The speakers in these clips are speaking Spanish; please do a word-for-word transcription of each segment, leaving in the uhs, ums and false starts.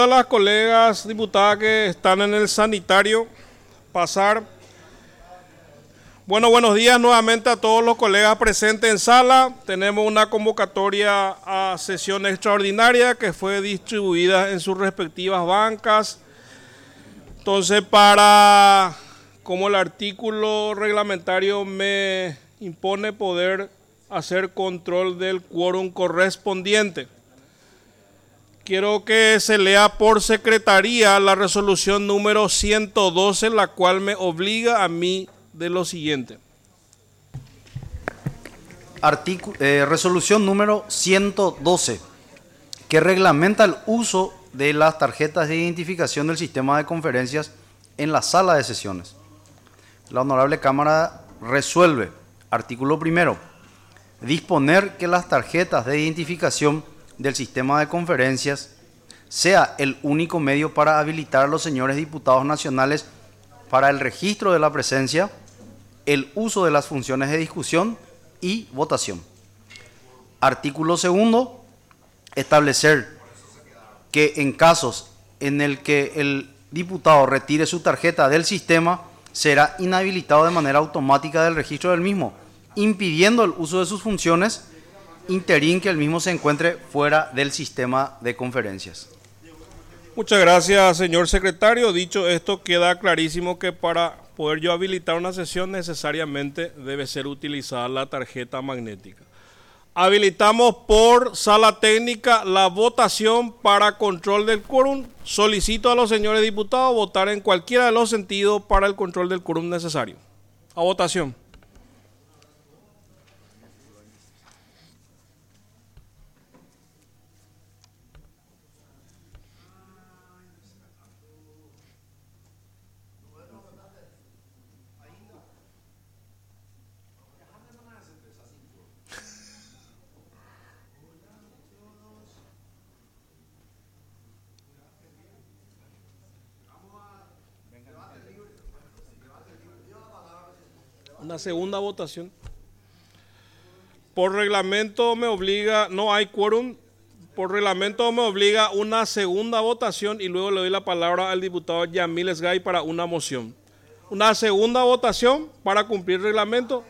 A las colegas diputadas que están en el sanitario, pasar. Bueno, buenos días nuevamente a todos los colegas presentes en sala. Tenemos una convocatoria a sesión extraordinaria que fue distribuida en sus respectivas bancas. Entonces, para, como el artículo reglamentario me impone poder hacer control del quórum correspondiente, quiero que se lea por secretaría la resolución número ciento doce, la cual me obliga a mí de lo siguiente. Artículo, eh, resolución número ciento doce, que reglamenta el uso de las tarjetas de identificación del sistema de conferencias en la sala de sesiones. La Honorable Cámara resuelve, artículo primero, disponer que las tarjetas de identificación del sistema de conferencias sea el único medio para habilitar a los señores diputados nacionales para el registro de la presencia, el uso de las funciones de discusión y votación. Artículo segundo, establecer que en casos en el que el diputado retire su tarjeta del sistema, será inhabilitado de manera automática del registro del mismo, impidiendo el uso de sus funciones interín que el mismo se encuentre fuera del sistema de conferencias. Muchas gracias, señor secretario. Dicho esto, queda clarísimo que para poder yo habilitar una sesión necesariamente debe ser utilizada la tarjeta magnética. Habilitamos por sala técnica la votación para control del quórum. Solicito a los señores diputados votar en cualquiera de los sentidos para el control del quórum necesario. A votación. Una segunda votación. Por reglamento me obliga, no hay quórum, por reglamento me obliga una segunda votación y luego le doy la palabra al diputado Yamil Esgay para una moción. Una segunda votación para cumplir el reglamento.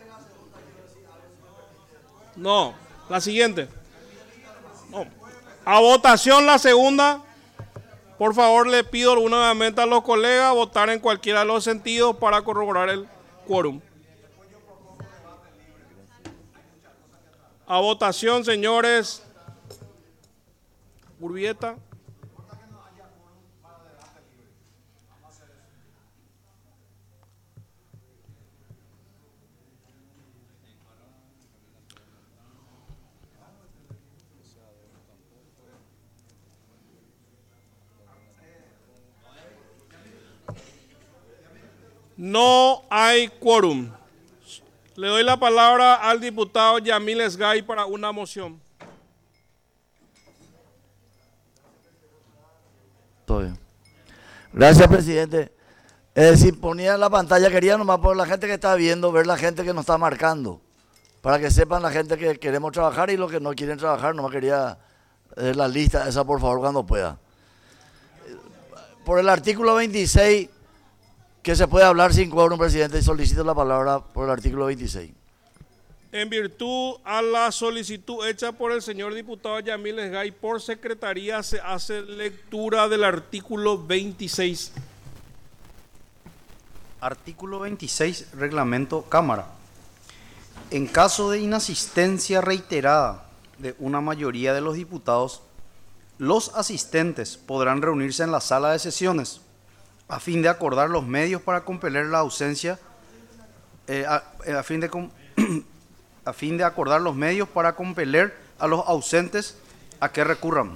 No, la siguiente. No. A votación la segunda. Por favor, le pido nuevamente a los colegas votar en cualquiera de los sentidos para corroborar el quórum. A votación, señores. Urbieta. No hay quórum. Le doy la palabra al diputado Yamil Esgay para una moción. Gracias, presidente. Eh, si ponía en la pantalla, quería nomás por la gente que está viendo, ver la gente que nos está marcando, para que sepan la gente que queremos trabajar y los que no quieren trabajar. Nomás quería eh, la lista esa, por favor, cuando pueda. Por el artículo veintiséis, que se puede hablar sin quórum, presidente, y solicito la palabra por el artículo veintiséis. En virtud a la solicitud hecha por el señor diputado Yamil Esgay por secretaría, se hace lectura del artículo veintiséis. Artículo veintiséis, reglamento Cámara. En caso de inasistencia reiterada de una mayoría de los diputados, los asistentes podrán reunirse en la sala de sesiones a fin de acordar los medios para compeler la ausencia, eh, a, a, fin de, a fin de acordar los medios para compeler a los ausentes a que recurran.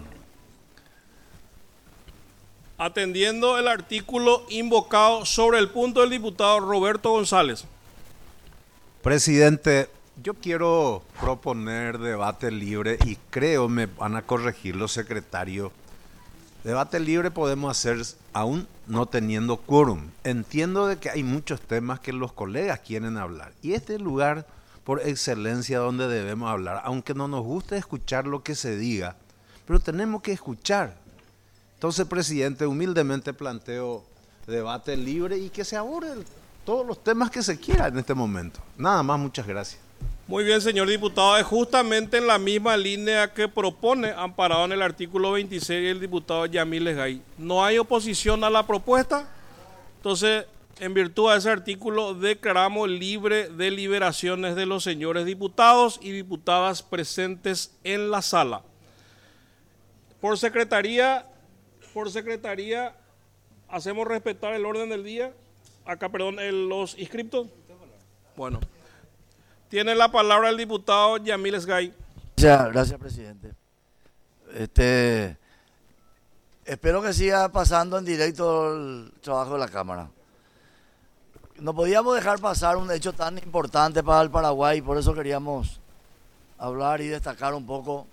Atendiendo el artículo invocado sobre el punto del diputado Roberto González. Presidente, yo quiero proponer debate libre y creo me van a corregir los secretarios. Debate libre podemos hacer aún no teniendo quórum. Entiendo de que hay muchos temas que los colegas quieren hablar y este es el lugar por excelencia donde debemos hablar, aunque no nos guste escuchar lo que se diga, pero tenemos que escuchar. Entonces, presidente, humildemente planteo debate libre y que se aborden todos los temas que se quieran en este momento. Nada más, muchas gracias. Muy bien, señor diputado, es justamente en la misma línea que propone, amparado en el artículo veintiséis, el diputado Yamil Esgay. No hay oposición a la propuesta, entonces, en virtud de ese artículo, declaramos libre deliberaciones de los señores diputados y diputadas presentes en la sala. Por secretaría, por secretaría, hacemos respetar el orden del día. Acá, perdón, el, los inscriptos. Bueno, tiene la palabra el diputado Yamil Esgay. Gracias, gracias, presidente. Este, espero que siga pasando en directo el trabajo de la Cámara. No podíamos dejar pasar un hecho tan importante para el Paraguay, por eso queríamos hablar y destacar un poco.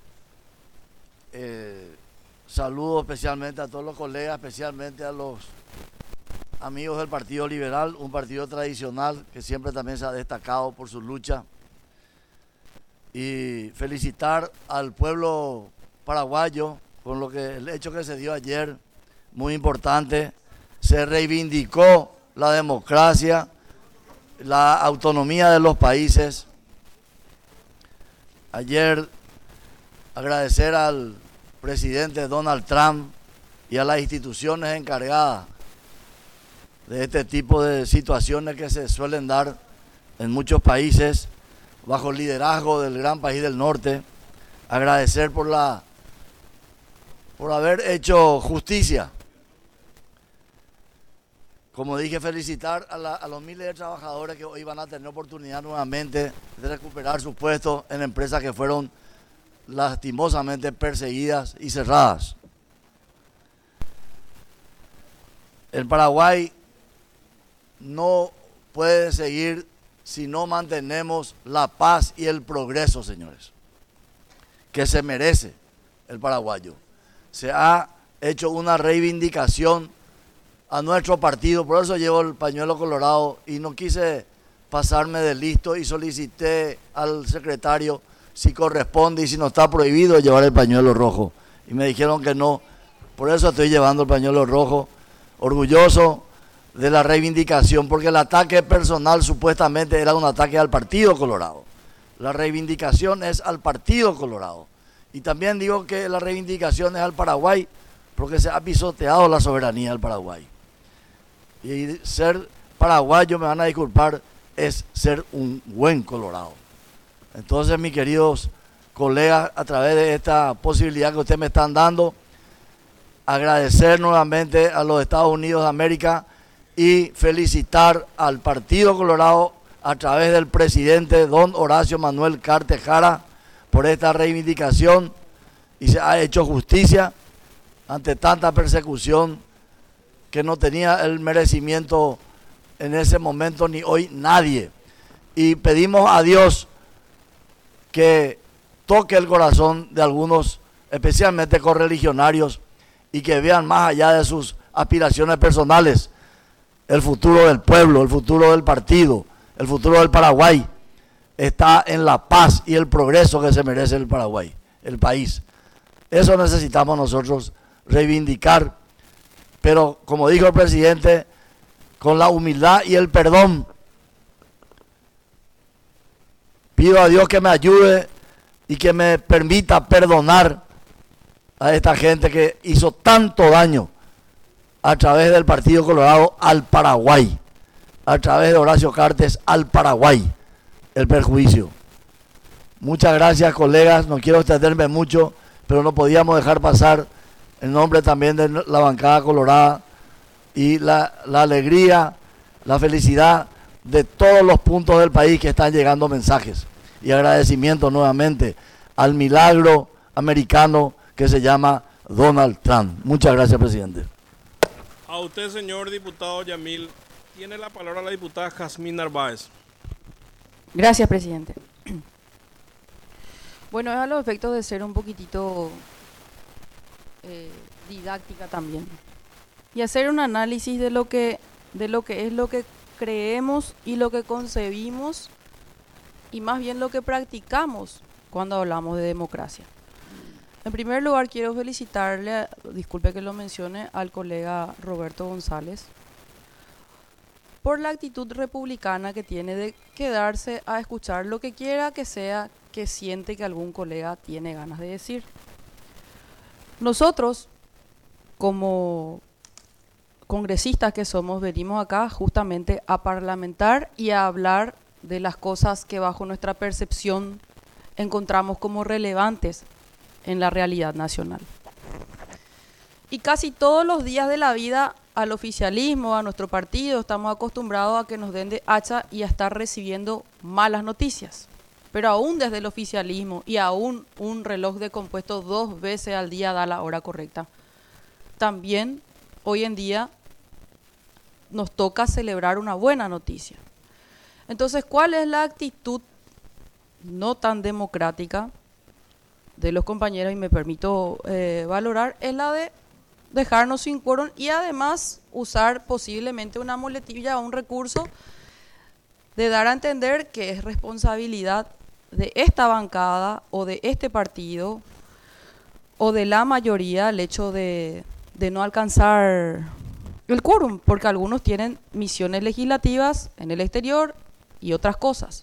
Eh, saludo especialmente a todos los colegas, especialmente a los amigos del Partido Liberal, un partido tradicional que siempre también se ha destacado por su lucha. Y felicitar al pueblo paraguayo con lo que el hecho que se dio ayer, muy importante. Se reivindicó la democracia, la autonomía de los países. Ayer agradecer al presidente Donald Trump y a las instituciones encargadas de este tipo de situaciones que se suelen dar en muchos países bajo el liderazgo del gran país del norte. Agradecer por la por haber hecho justicia. Como dije, felicitar a, la, a los miles de trabajadores que hoy van a tener oportunidad nuevamente de recuperar sus puestos en empresas que fueron lastimosamente perseguidas y cerradas. El Paraguay no puede seguir si no mantenemos la paz y el progreso, señores, que se merece el paraguayo. Se ha hecho una reivindicación a nuestro partido, por eso llevo el pañuelo colorado y no quise pasarme de listo y solicité al secretario si corresponde y si no está prohibido llevar el pañuelo rojo. Y me dijeron que no, por eso estoy llevando el pañuelo rojo, orgulloso de la reivindicación, porque el ataque personal supuestamente era un ataque al Partido Colorado. La reivindicación es al Partido Colorado. Y también digo que la reivindicación es al Paraguay, porque se ha pisoteado la soberanía del Paraguay. Y ser paraguayo, me van a disculpar, es ser un buen colorado. Entonces, mis queridos colegas, a través de esta posibilidad que ustedes me están dando, agradecer nuevamente a los Estados Unidos de América y felicitar al Partido Colorado a través del presidente don Horacio Manuel Cartes Jara por esta reivindicación, y se ha hecho justicia ante tanta persecución que no tenía el merecimiento en ese momento ni hoy nadie. Y pedimos a Dios que toque el corazón de algunos, especialmente correligionarios, y que vean más allá de sus aspiraciones personales el futuro del pueblo, el futuro del partido, el futuro del Paraguay. Está en la paz y el progreso que se merece el Paraguay, el país. Eso necesitamos nosotros reivindicar, pero como dijo el presidente, con la humildad y el perdón. Pido a Dios que me ayude y que me permita perdonar a esta gente que hizo tanto daño a través del Partido Colorado al Paraguay, a través de Horacio Cartes al Paraguay, el perjuicio. Muchas gracias, colegas, no quiero extenderme mucho, pero no podíamos dejar pasar en nombre también de la bancada colorada y la, la alegría, la felicidad de todos los puntos del país que están llegando mensajes. Y agradecimiento nuevamente al milagro americano que se llama Donald Trump. Muchas gracias, presidente. A usted, señor diputado Yamil, tiene la palabra la diputada Jazmín Narváez. Gracias, presidente. Bueno, es a los efectos de ser un poquitito eh, didáctica también y hacer un análisis de lo que de lo que es lo que creemos y lo que concebimos y más bien lo que practicamos cuando hablamos de democracia. En primer lugar, quiero felicitarle, disculpe que lo mencione, al colega Roberto González por la actitud republicana que tiene de quedarse a escuchar lo que quiera que sea que siente que algún colega tiene ganas de decir. Nosotros, como congresistas que somos, venimos acá justamente a parlamentar y a hablar de las cosas que bajo nuestra percepción encontramos como relevantes en la realidad nacional. Y casi todos los días de la vida al oficialismo, a nuestro partido, estamos acostumbrados a que nos den de hacha y a estar recibiendo malas noticias. Pero aún desde el oficialismo y aún un reloj de compuesto dos veces al día da la hora correcta. También hoy en día nos toca celebrar una buena noticia. Entonces, ¿cuál es la actitud no tan democrática de los compañeros? Y me permito eh, valorar, es la de dejarnos sin quórum y además usar posiblemente una muletilla o un recurso de dar a entender que es responsabilidad de esta bancada o de este partido o de la mayoría el hecho de, de no alcanzar el quórum, porque algunos tienen misiones legislativas en el exterior y otras cosas.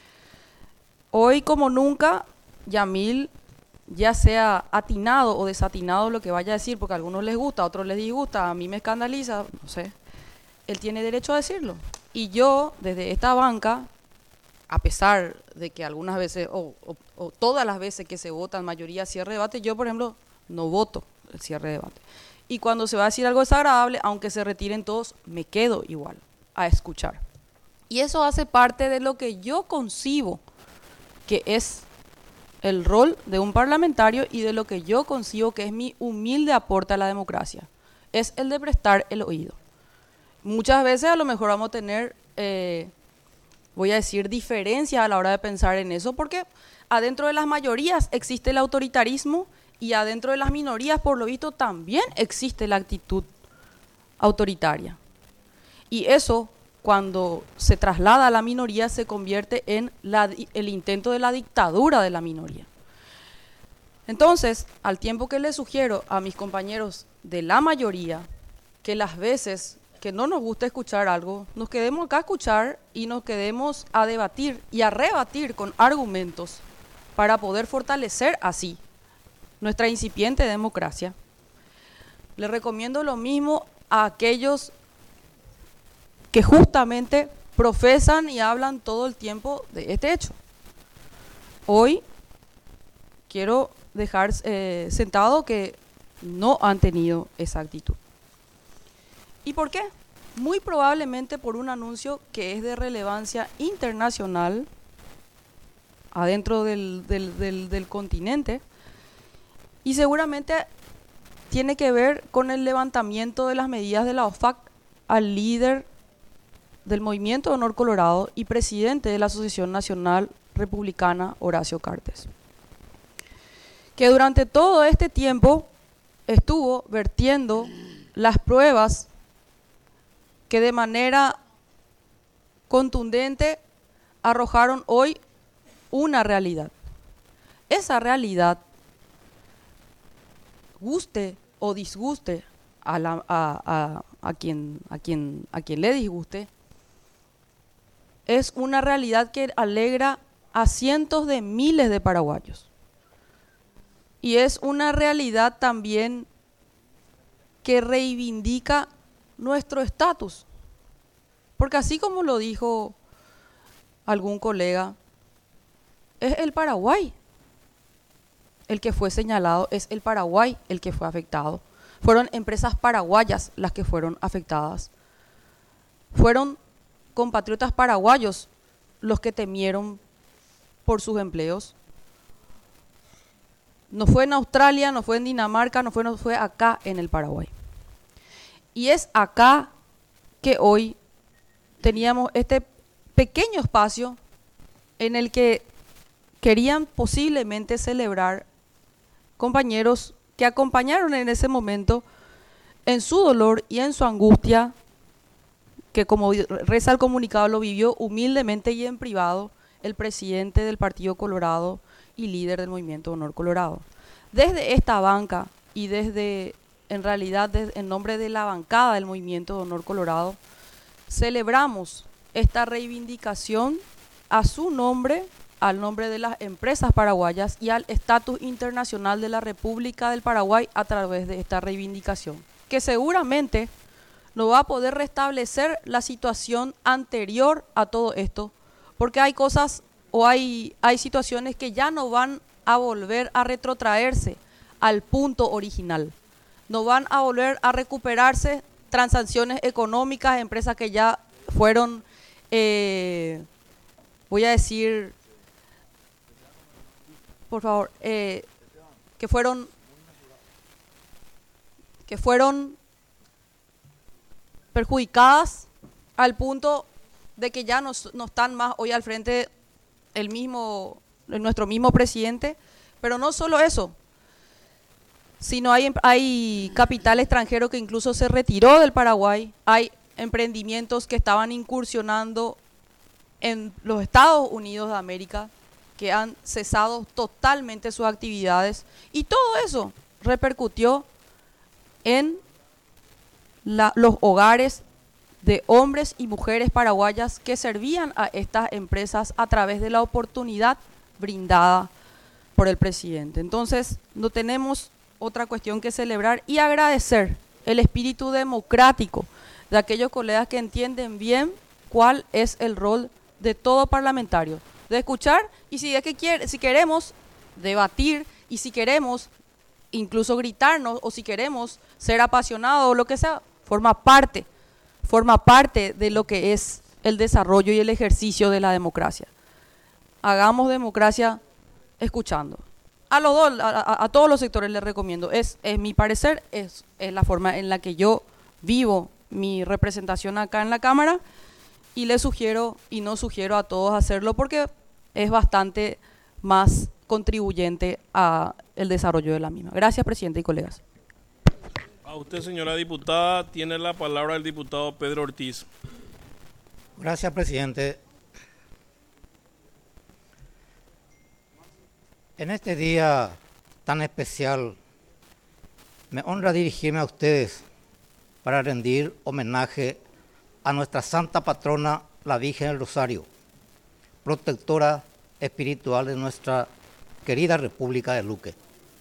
Hoy como nunca, Yamil, ya sea atinado o desatinado lo que vaya a decir, porque a algunos les gusta, a otros les disgusta, a mí me escandaliza, no sé, él tiene derecho a decirlo. Y yo, desde esta banca, a pesar de que algunas veces, o, o, o todas las veces que se votan mayoría cierre de debate, yo, por ejemplo, no voto el cierre de debate. Y cuando se va a decir algo desagradable, aunque se retiren todos, me quedo igual a escuchar. Y eso hace parte de lo que yo concibo que es el rol de un parlamentario y de lo que yo concibo que es mi humilde aporte a la democracia. Es el de prestar el oído. Muchas veces a lo mejor vamos a tener, eh, voy a decir, diferencias a la hora de pensar en eso, porque adentro de las mayorías existe el autoritarismo y adentro de las minorías, por lo visto, también existe la actitud autoritaria. Y eso, cuando se traslada a la minoría, se convierte en la, el intento de la dictadura de la minoría. Entonces, al tiempo que le sugiero a mis compañeros de la mayoría que las veces que no nos gusta escuchar algo, nos quedemos acá a escuchar y nos quedemos a debatir y a rebatir con argumentos para poder fortalecer así nuestra incipiente democracia. Le recomiendo lo mismo a aquellos que justamente profesan y hablan todo el tiempo de este hecho. Hoy quiero dejar eh, sentado que no han tenido esa actitud. ¿Y por qué? Muy probablemente por un anuncio que es de relevancia internacional adentro del, del, del, del continente y seguramente tiene que ver con el levantamiento de las medidas de la O F A C al líder del Movimiento de Honor Colorado y presidente de la Asociación Nacional Republicana, Horacio Cartes, que durante todo este tiempo estuvo vertiendo las pruebas que de manera contundente arrojaron hoy una realidad. Esa realidad, guste o disguste a, la, a, a, a, quien, a, quien, a quien le disguste, es una realidad que alegra a cientos de miles de paraguayos. Y es una realidad también que reivindica nuestro estatus. Porque así como lo dijo algún colega, es el Paraguay el que fue señalado, es el Paraguay el que fue afectado. Fueron empresas paraguayas las que fueron afectadas. Fueron compatriotas paraguayos los que temieron por sus empleos. No fue en Australia, no fue en Dinamarca, no fue, no fue acá en el Paraguay. Y es acá que hoy teníamos este pequeño espacio en el que querían posiblemente celebrar compañeros que acompañaron en ese momento en su dolor y en su angustia, que como reza el comunicado lo vivió humildemente y en privado el presidente del Partido Colorado y líder del Movimiento Honor Colorado. Desde esta banca y desde, en realidad, desde, en nombre de la bancada del Movimiento de Honor Colorado, celebramos esta reivindicación a su nombre, al nombre de las empresas paraguayas y al estatus internacional de la República del Paraguay a través de esta reivindicación, que seguramente no va a poder restablecer la situación anterior a todo esto, porque hay cosas o hay, hay situaciones que ya no van a volver a retrotraerse al punto original, no van a volver a recuperarse transacciones económicas, empresas que ya fueron, eh, voy a decir, por favor, eh, que fueron, que fueron perjudicadas al punto de que ya no, no están más hoy al frente el mismo, nuestro mismo presidente, pero no solo eso, sino hay, hay capital extranjero que incluso se retiró del Paraguay, hay emprendimientos que estaban incursionando en los Estados Unidos de América, que han cesado totalmente sus actividades, y todo eso repercutió en la, los hogares de hombres y mujeres paraguayas que servían a estas empresas a través de la oportunidad brindada por el presidente. Entonces, no tenemos otra cuestión que celebrar y agradecer el espíritu democrático de aquellos colegas que entienden bien cuál es el rol de todo parlamentario, de escuchar, y si es que quiere, si queremos debatir, y si queremos incluso gritarnos, o si queremos ser apasionados o lo que sea, forma parte, forma parte de lo que es el desarrollo y el ejercicio de la democracia. Hagamos democracia escuchando. A los dos, a, a, a todos los sectores les recomiendo, es, es mi parecer, es, es la forma en la que yo vivo mi representación acá en la Cámara, y les sugiero y no sugiero a todos hacerlo porque es bastante más contribuyente a el desarrollo de la misma. Gracias, presidente y colegas. A usted, señora diputada, tiene la palabra el diputado Pedro Ortiz. Gracias, presidente. En este día tan especial, me honra dirigirme a ustedes para rendir homenaje a nuestra santa patrona, la Virgen del Rosario, protectora espiritual de nuestra querida República de Luque.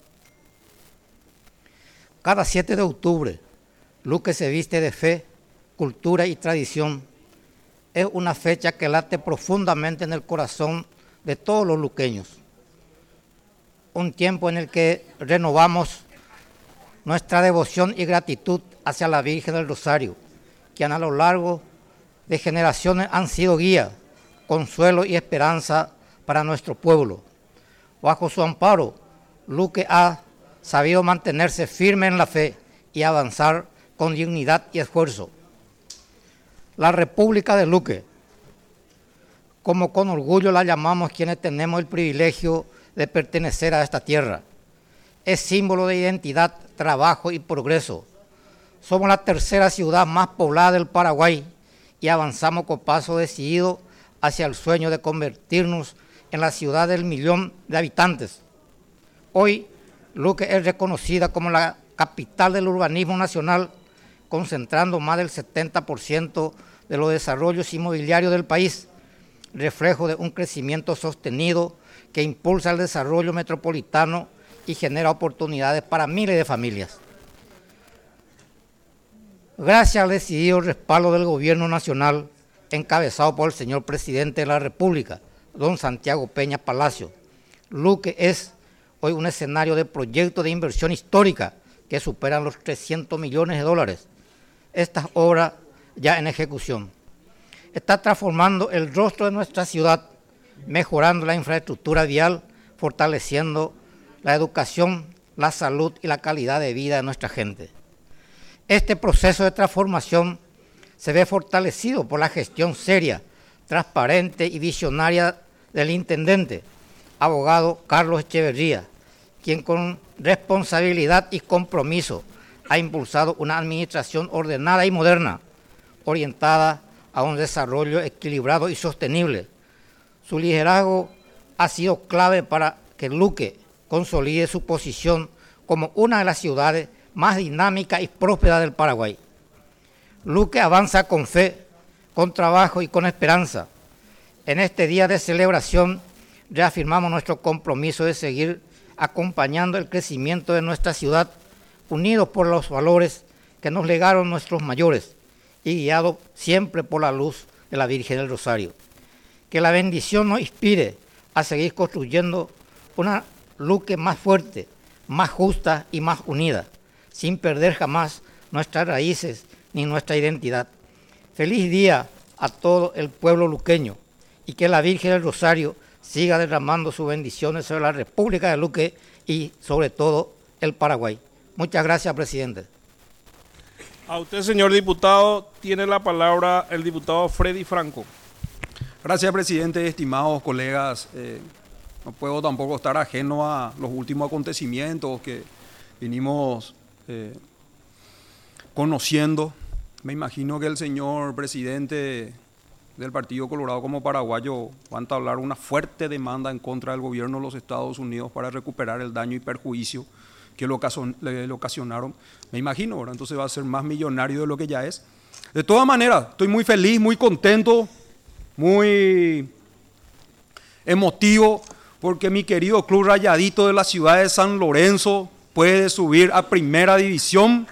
Cada siete de octubre, Luque se viste de fe, cultura y tradición. Es una fecha que late profundamente en el corazón de todos los luqueños. Un tiempo en el que renovamos nuestra devoción y gratitud hacia la Virgen del Rosario, quien a lo largo de generaciones han sido guía, consuelo y esperanza para nuestro pueblo. Bajo su amparo, Luque ha sabido mantenerse firme en la fe y avanzar con dignidad y esfuerzo. La República de Luque, como con orgullo la llamamos quienes tenemos el privilegio de pertenecer a esta tierra, es símbolo de identidad, trabajo y progreso. Somos la tercera ciudad más poblada del Paraguay y avanzamos con paso decidido hacia el sueño de convertirnos en la ciudad del millón de habitantes. Hoy, Luque es reconocida como la capital del urbanismo nacional, concentrando más del setenta por ciento de los desarrollos inmobiliarios del país, reflejo de un crecimiento sostenido que impulsa el desarrollo metropolitano y genera oportunidades para miles de familias. Gracias al decidido respaldo del gobierno nacional, encabezado por el señor presidente de la República, don Santiago Peña Palacio, Luque es hoy un escenario de proyectos de inversión histórica que superan los trescientos millones de dólares. Estas obras ya en ejecución. Está transformando el rostro de nuestra ciudad, mejorando la infraestructura vial, fortaleciendo la educación, la salud y la calidad de vida de nuestra gente. Este proceso de transformación se ve fortalecido por la gestión seria, transparente y visionaria del intendente, abogado Carlos Echeverría, quien con responsabilidad y compromiso ha impulsado una administración ordenada y moderna, orientada a un desarrollo equilibrado y sostenible. Su liderazgo ha sido clave para que Luque consolide su posición como una de las ciudades más dinámicas y prósperas del Paraguay. Luque avanza con fe, con trabajo y con esperanza. En este día de celebración reafirmamos nuestro compromiso de seguir acompañando el crecimiento de nuestra ciudad, unidos por los valores que nos legaron nuestros mayores y guiados siempre por la luz de la Virgen del Rosario. Que la bendición nos inspire a seguir construyendo una Luque más fuerte, más justa y más unida, sin perder jamás nuestras raíces ni nuestra identidad. Feliz día a todo el pueblo luqueño y que la Virgen del Rosario siga derramando sus bendiciones sobre la República de Luque y sobre todo el Paraguay. Muchas gracias, presidente. A usted, señor diputado, tiene la palabra el diputado Freddy Franco. Gracias, presidente. Estimados colegas, eh, no puedo tampoco estar ajeno a los últimos acontecimientos que vinimos eh, conociendo. Me imagino que el señor presidente del Partido Colorado como paraguayo va a entablar una fuerte demanda en contra del gobierno de los Estados Unidos para recuperar el daño y perjuicio que le ocasionaron, me imagino, ¿verdad? Entonces va a ser más millonario de lo que ya es. De todas maneras, estoy muy feliz, muy contento, muy emotivo, porque mi querido Club Rayadito de la ciudad de San Lorenzo puede subir a Primera División.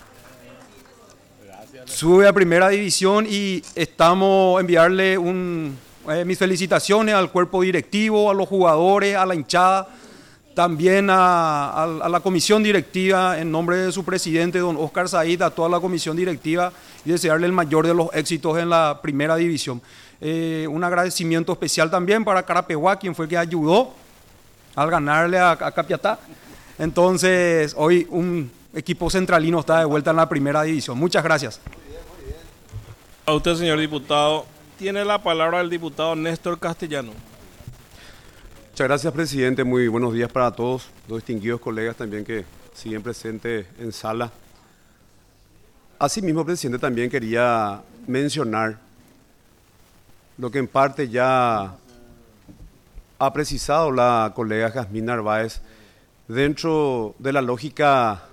Sube a Primera División y estamos enviarle un, eh, mis felicitaciones al cuerpo directivo, a los jugadores, a la hinchada, también a, a, a la comisión directiva en nombre de su presidente, don Oscar Said, a toda la comisión directiva y desearle el mayor de los éxitos en la Primera División. Eh, un agradecimiento especial también para Carapeguá, quien fue el que ayudó al ganarle a, a Capiatá. Entonces, hoy un equipo centralino está de vuelta en la Primera División. Muchas gracias. A usted, señor diputado, tiene la palabra el diputado Néstor Castellano. Muchas gracias, presidente. Muy buenos días para todos, los distinguidos colegas también que siguen presentes en sala. Asimismo, presidente, también quería mencionar lo que en parte ya ha precisado la colega Jazmín Narváez dentro de la lógica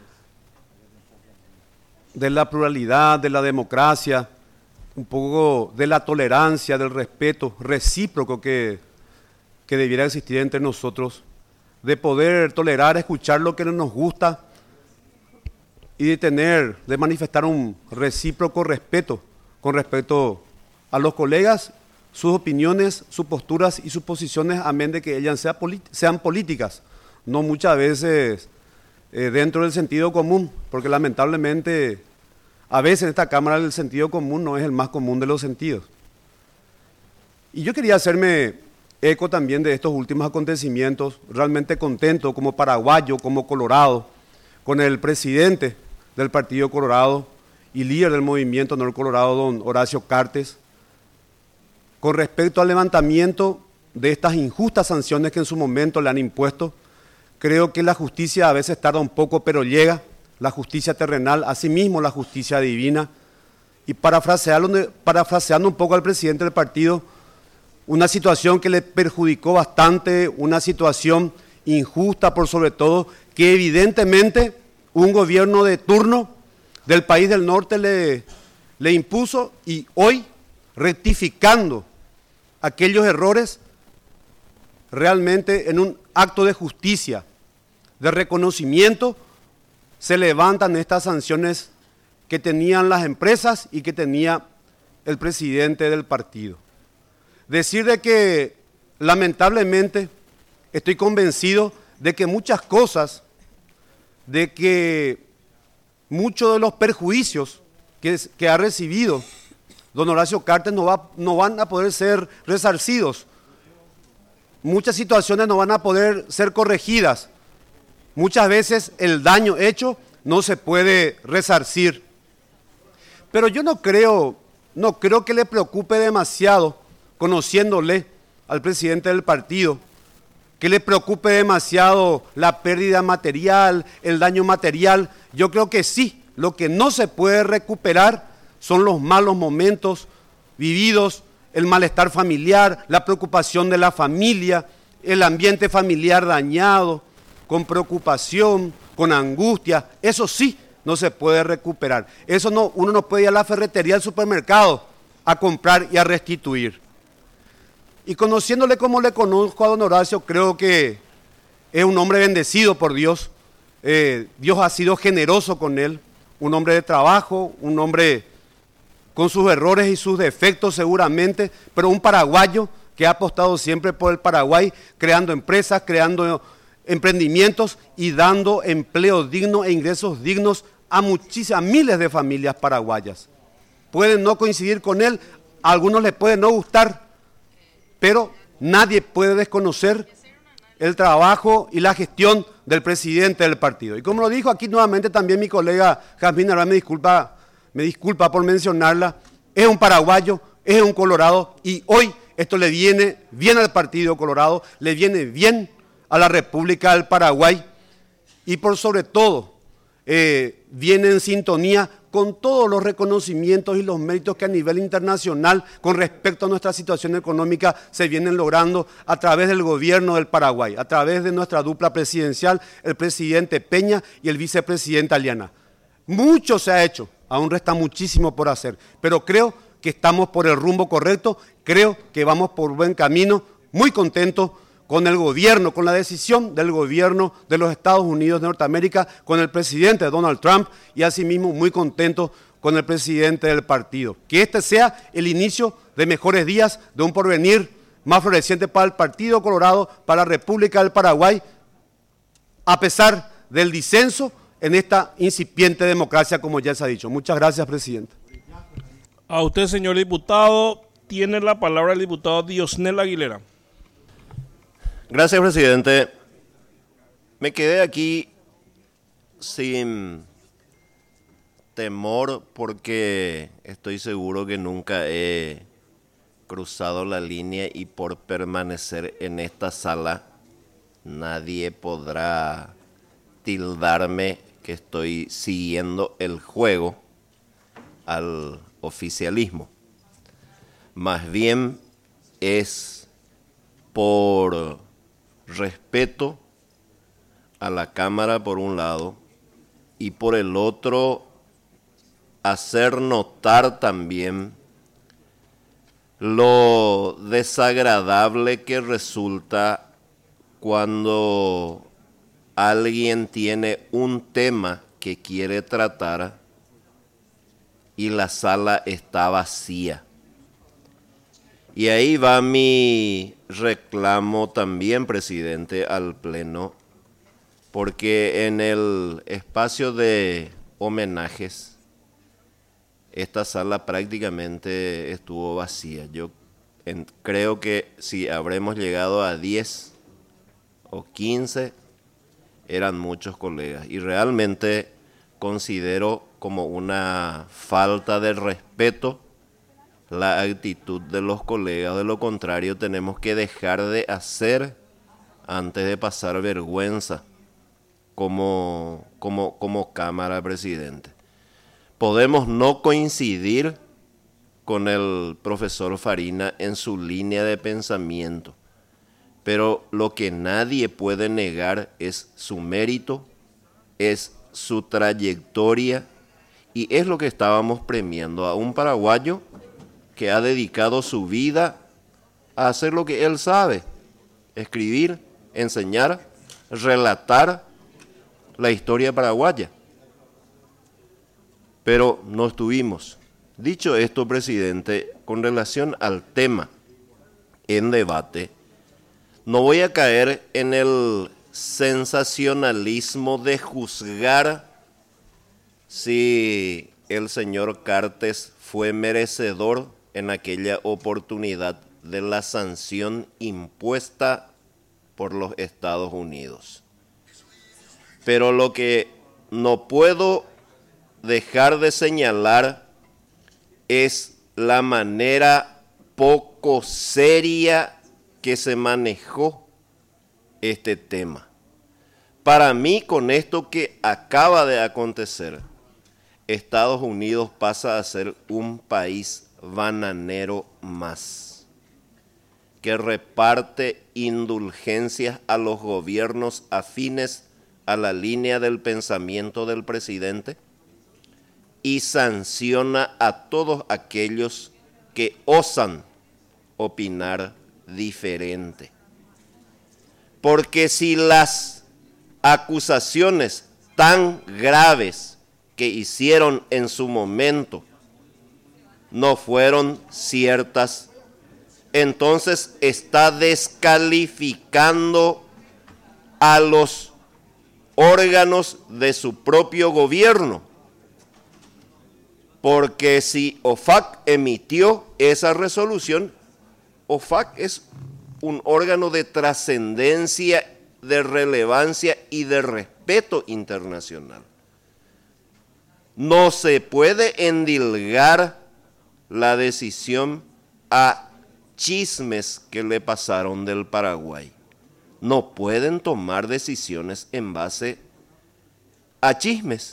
de la pluralidad, de la democracia, un poco de la tolerancia, del respeto recíproco que, que debiera existir entre nosotros, de poder tolerar, escuchar lo que no nos gusta y de tener, de manifestar un recíproco respeto con respecto a los colegas, sus opiniones, sus posturas y sus posiciones, amén de que ellas sean, sean políticas, no muchas veces eh, dentro del sentido común, porque lamentablemente a veces en esta Cámara el sentido común no es el más común de los sentidos. Y yo quería hacerme eco también de estos últimos acontecimientos, realmente contento como paraguayo, como colorado, con el presidente del Partido Colorado y líder del movimiento Honor Colorado, don Horacio Cartes, con respecto al levantamiento de estas injustas sanciones que en su momento le han impuesto. Creo que la justicia a veces tarda un poco, pero llega, la justicia terrenal, asimismo la justicia divina. Y parafraseando, parafraseando un poco al presidente del partido, una situación que le perjudicó bastante, una situación injusta por sobre todo, que evidentemente un gobierno de turno del país del norte le, le impuso, y hoy, rectificando aquellos errores, realmente en un acto de justicia, de reconocimiento, se levantan estas sanciones que tenían las empresas y que tenía el presidente del partido. Decir de que lamentablemente estoy convencido de que muchas cosas, de que muchos de los perjuicios que, que ha recibido don Horacio Cartes no, va, no van a poder ser resarcidos. Muchas situaciones no van a poder ser corregidas. Muchas veces el daño hecho no se puede resarcir. Pero yo no creo, no creo que le preocupe demasiado, conociéndole al presidente del partido, que le preocupe demasiado la pérdida material, el daño material. Yo creo que sí, lo que no se puede recuperar son los malos momentos vividos, el malestar familiar, la preocupación de la familia, el ambiente familiar dañado, con preocupación, con angustia, eso sí no se puede recuperar. Eso no, uno no puede ir a la ferretería del supermercado a comprar y a restituir. Y conociéndole como le conozco a don Horacio, creo que es un hombre bendecido por Dios. Eh, Dios ha sido generoso con él, un hombre de trabajo, un hombre con sus errores y sus defectos seguramente, pero un paraguayo que ha apostado siempre por el Paraguay, creando empresas, creando emprendimientos y dando empleo digno e ingresos dignos a muchísimas, a miles de familias paraguayas. Pueden no coincidir con él, a algunos les puede no gustar, pero nadie puede desconocer el trabajo y la gestión del presidente del partido. Y como lo dijo aquí nuevamente también mi colega Jazmín Narváez, me disculpa, me disculpa por mencionarla, es un paraguayo, es un colorado y hoy esto le viene bien al Partido Colorado, le viene bien a la República del Paraguay y por sobre todo eh, viene en sintonía con todos los reconocimientos y los méritos que a nivel internacional con respecto a nuestra situación económica se vienen logrando a través del gobierno del Paraguay, a través de nuestra dupla presidencial, el presidente Peña y el vicepresidente Aliana. Mucho se ha hecho, aún resta muchísimo por hacer, pero creo que estamos por el rumbo correcto, creo que vamos por buen camino, muy contentos con el gobierno, con la decisión del gobierno de los Estados Unidos de Norteamérica, con el presidente Donald Trump y asimismo muy contentos con el presidente del partido. Que este sea el inicio de mejores días, de un porvenir más floreciente para el Partido Colorado, para la República del Paraguay, a pesar del disenso en esta incipiente democracia, como ya se ha dicho. Muchas gracias, presidente. A usted, señor diputado, tiene la palabra el diputado Diosnel Aguilera. Gracias, presidente. Me quedé aquí sin temor porque estoy seguro que nunca he cruzado la línea y por permanecer en esta sala nadie podrá tildarme que estoy siguiendo el juego al oficialismo. Más bien es por respeto a la Cámara por un lado y por el otro hacer notar también lo desagradable que resulta cuando alguien tiene un tema que quiere tratar y la sala está vacía. Y ahí va mi reclamo también, presidente, al Pleno, porque en el espacio de homenajes, esta sala prácticamente estuvo vacía. Yo en, creo que si habremos llegado a diez o quince, eran muchos colegas. Y realmente considero como una falta de respeto la actitud de los colegas. De lo contrario, tenemos que dejar de hacer antes de pasar vergüenza como, como, como Cámara, presidente. Podemos no coincidir con el profesor Farina en su línea de pensamiento, pero lo que nadie puede negar es su mérito, es su trayectoria y es lo que estábamos premiando a un paraguayo que ha dedicado su vida a hacer lo que él sabe, escribir, enseñar, relatar la historia paraguaya. Pero no estuvimos. Dicho esto, presidente, con relación al tema en debate, no voy a caer en el sensacionalismo de juzgar si el señor Cartes fue merecedor en aquella oportunidad de la sanción impuesta por los Estados Unidos. Pero lo que no puedo dejar de señalar es la manera poco seria que se manejó este tema. Para mí, con esto que acaba de acontecer, Estados Unidos pasa a ser un país bananero más, que reparte indulgencias a los gobiernos afines a la línea del pensamiento del presidente y sanciona a todos aquellos que osan opinar diferente. Porque si las acusaciones tan graves que hicieron en su momento no fueron ciertas, entonces está descalificando a los órganos de su propio gobierno. Porque si O F A C emitió esa resolución, O F A C es un órgano de trascendencia, de relevancia y de respeto internacional. No se puede endilgar la decisión a chismes que le pasaron del Paraguay. No pueden tomar decisiones en base a chismes.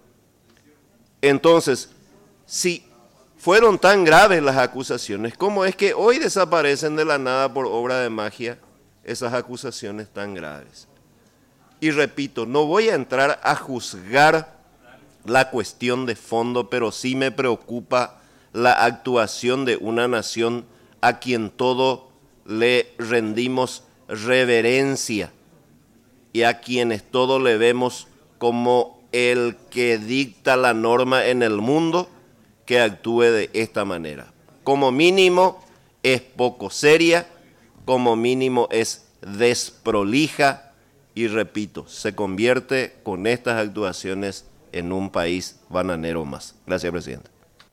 Entonces, si fueron tan graves las acusaciones, ¿cómo es que hoy desaparecen de la nada por obra de magia esas acusaciones tan graves? Y repito, no voy a entrar a juzgar la cuestión de fondo, pero sí me preocupa la actuación de una nación a quien todo le rendimos reverencia y a quienes todo le vemos como el que dicta la norma en el mundo, que actúe de esta manera. Como mínimo es poco seria, como mínimo es desprolija y repito, se convierte con estas actuaciones en un país bananero más. Gracias, presidente.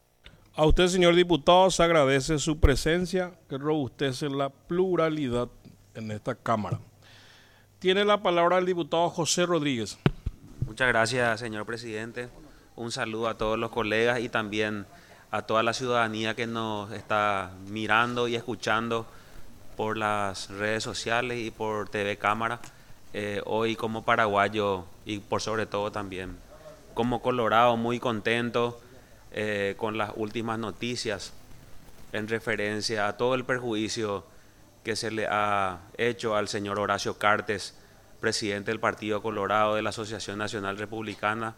A usted, señor diputado, se agradece su presencia, que robustece la pluralidad en esta Cámara. Tiene la palabra el diputado José Rodríguez. Muchas gracias, señor presidente. Un saludo a todos los colegas y también a toda la ciudadanía que nos está mirando y escuchando por las redes sociales y por T V Cámara. Eh, hoy como paraguayo y por sobre todo también como colorado, muy contento eh, con las últimas noticias en referencia a todo el perjuicio que se le ha hecho al señor Horacio Cartes, presidente del Partido Colorado de la Asociación Nacional Republicana.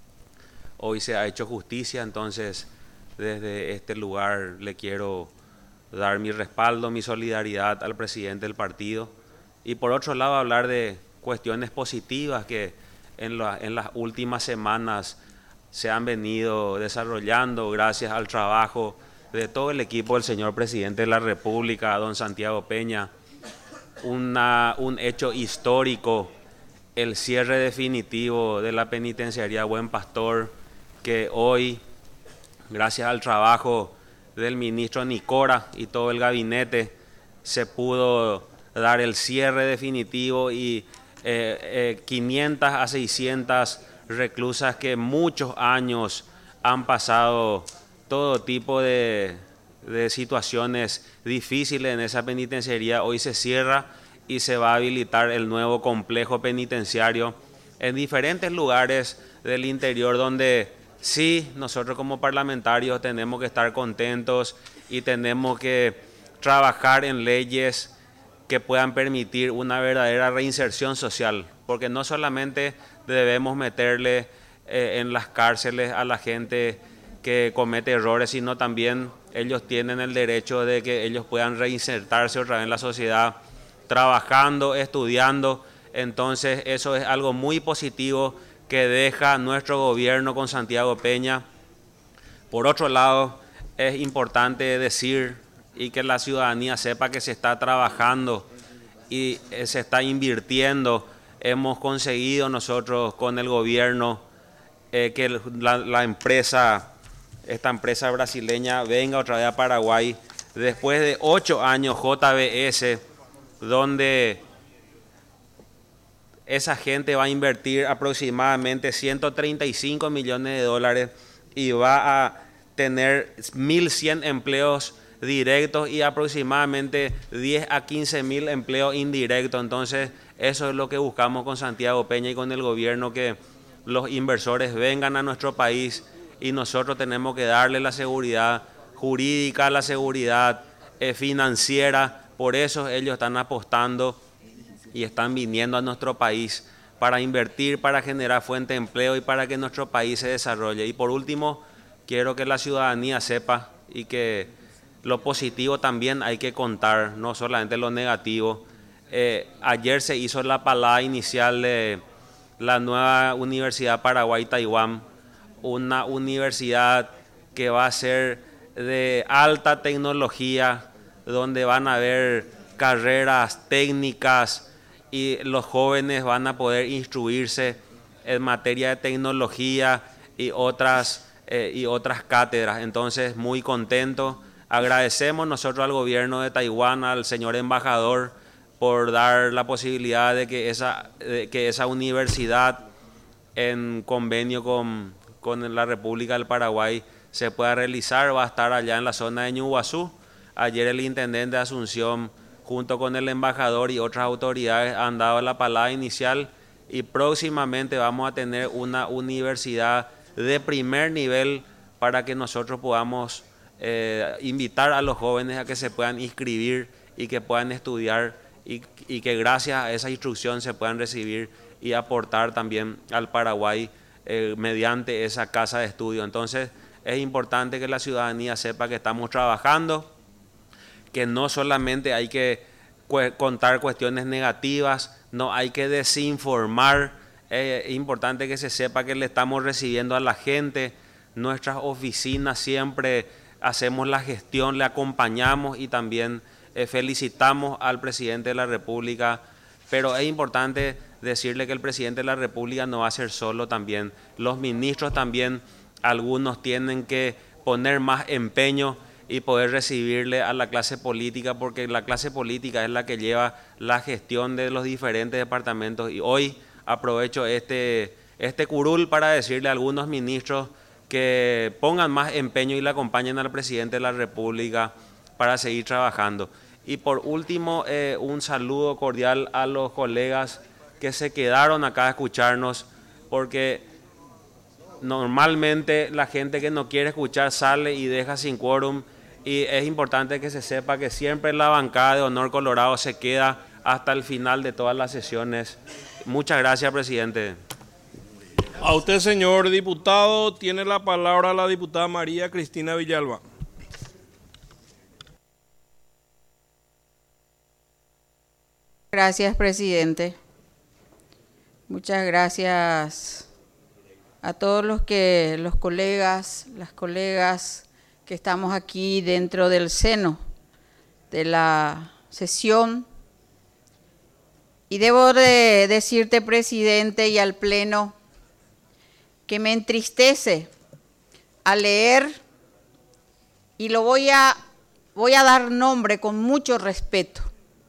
Hoy se ha hecho justicia, entonces desde este lugar le quiero dar mi respaldo, mi solidaridad al presidente del partido y por otro lado hablar de cuestiones positivas que en, la, en las últimas semanas se han venido desarrollando gracias al trabajo de todo el equipo del señor presidente de la República, don Santiago Peña. Una, un hecho histórico, el cierre definitivo de la penitenciaría Buen Pastor, que hoy, gracias al trabajo del ministro Nicora y todo el gabinete, se pudo dar el cierre definitivo y eh, eh, quinientas a seiscientas reclusas que muchos años han pasado todo tipo de, de situaciones difíciles en esa penitenciaría, hoy se cierra y se va a habilitar el nuevo complejo penitenciario en diferentes lugares del interior donde sí, nosotros como parlamentarios tenemos que estar contentos y tenemos que trabajar en leyes que puedan permitir una verdadera reinserción social, porque no solamente debemos meterle eh, en las cárceles a la gente que comete errores, sino también ellos tienen el derecho de que ellos puedan reinsertarse otra vez en la sociedad, trabajando, estudiando. Entonces eso es algo muy positivo que deja nuestro gobierno con Santiago Peña. Por otro lado, es importante decir y que la ciudadanía sepa que se está trabajando y eh, se está invirtiendo. Hemos conseguido nosotros con el gobierno eh, que la, la empresa, esta empresa brasileña venga otra vez a Paraguay después de ocho años, J B S, donde esa gente va a invertir aproximadamente ciento treinta y cinco millones de dólares y va a tener mil cien empleos directos y aproximadamente diez a quince mil empleos indirectos. Entonces eso es lo que buscamos con Santiago Peña y con el gobierno, que los inversores vengan a nuestro país y nosotros tenemos que darle la seguridad jurídica, la seguridad eh, financiera Por eso ellos están apostando y están viniendo a nuestro país para invertir, para generar fuente de empleo y para que nuestro país se desarrolle. Y por último, quiero que la ciudadanía sepa y que lo positivo también hay que contar, no solamente lo negativo. Eh, ayer se hizo la palada inicial de la nueva Universidad Paraguay-Taiwán, una universidad que va a ser de alta tecnología, donde van a haber carreras técnicas y los jóvenes van a poder instruirse en materia de tecnología y otras, eh, y otras cátedras. Entonces, muy contento. Agradecemos nosotros al gobierno de Taiwán, al señor embajador, por dar la posibilidad de que esa, de que esa universidad, en convenio con, con la República del Paraguay, se pueda realizar. Va a estar allá en la zona de Ñuguazú. Ayer el intendente de Asunción, junto con el embajador y otras autoridades, han dado la palabra inicial y próximamente vamos a tener una universidad de primer nivel para que nosotros podamos eh, invitar a los jóvenes a que se puedan inscribir y que puedan estudiar y, y que gracias a esa instrucción se puedan recibir y aportar también al Paraguay eh, mediante esa casa de estudio. Entonces es importante que la ciudadanía sepa que estamos trabajando, que no solamente hay que cu- contar cuestiones negativas, no hay que desinformar. Eh, es importante que se sepa que le estamos recibiendo a la gente. Nuestras oficinas siempre hacemos la gestión, le acompañamos y también eh, felicitamos al presidente de la República. Pero es importante decirle que el presidente de la República no va a ser solo también. Los ministros también, algunos tienen que poner más empeño y poder recibirle a la clase política, porque la clase política es la que lleva la gestión de los diferentes departamentos. Y hoy aprovecho este, este curul para decirle a algunos ministros que pongan más empeño y le acompañen al presidente de la República para seguir trabajando. Y por último, eh, un saludo cordial a los colegas que se quedaron acá a escucharnos, porque normalmente la gente que no quiere escuchar sale y deja sin quórum. Y es importante que se sepa que siempre la bancada de Honor Colorado se queda hasta el final de todas las sesiones. Muchas gracias, presidente. A usted, señor diputado, tiene la palabra la diputada María Cristina Villalba. Gracias, presidente. Muchas gracias a todos los que, los colegas, las colegas que estamos aquí dentro del seno de la sesión. Y debo de decirte, presidente, y al pleno, que me entristece al leer, y lo voy a, voy a dar nombre con mucho respeto.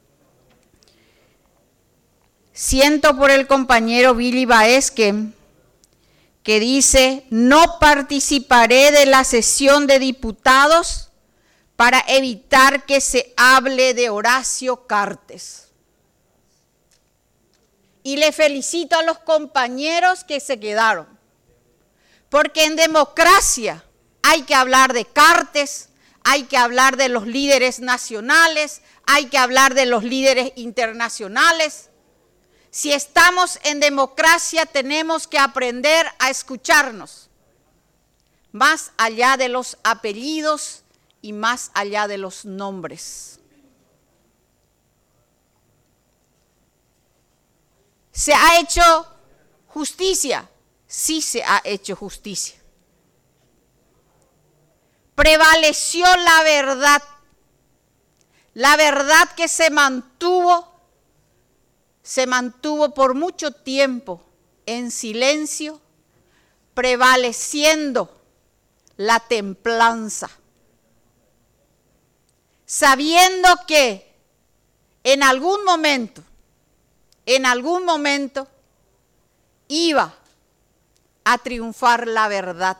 Siento por el compañero Billy Baezque, que dice: no participaré de la sesión de diputados para evitar que se hable de Horacio Cartes. Y le felicito a los compañeros que se quedaron, porque en democracia hay que hablar de Cartes, hay que hablar de los líderes nacionales, hay que hablar de los líderes internacionales. Si estamos en democracia, tenemos que aprender a escucharnos, más allá de los apellidos y más allá de los nombres. ¿Se ha hecho justicia? Sí se ha hecho justicia. Prevaleció la verdad, la verdad que se mantuvo se mantuvo por mucho tiempo en silencio, prevaleciendo la templanza, sabiendo que en algún momento, en algún momento iba a triunfar la verdad.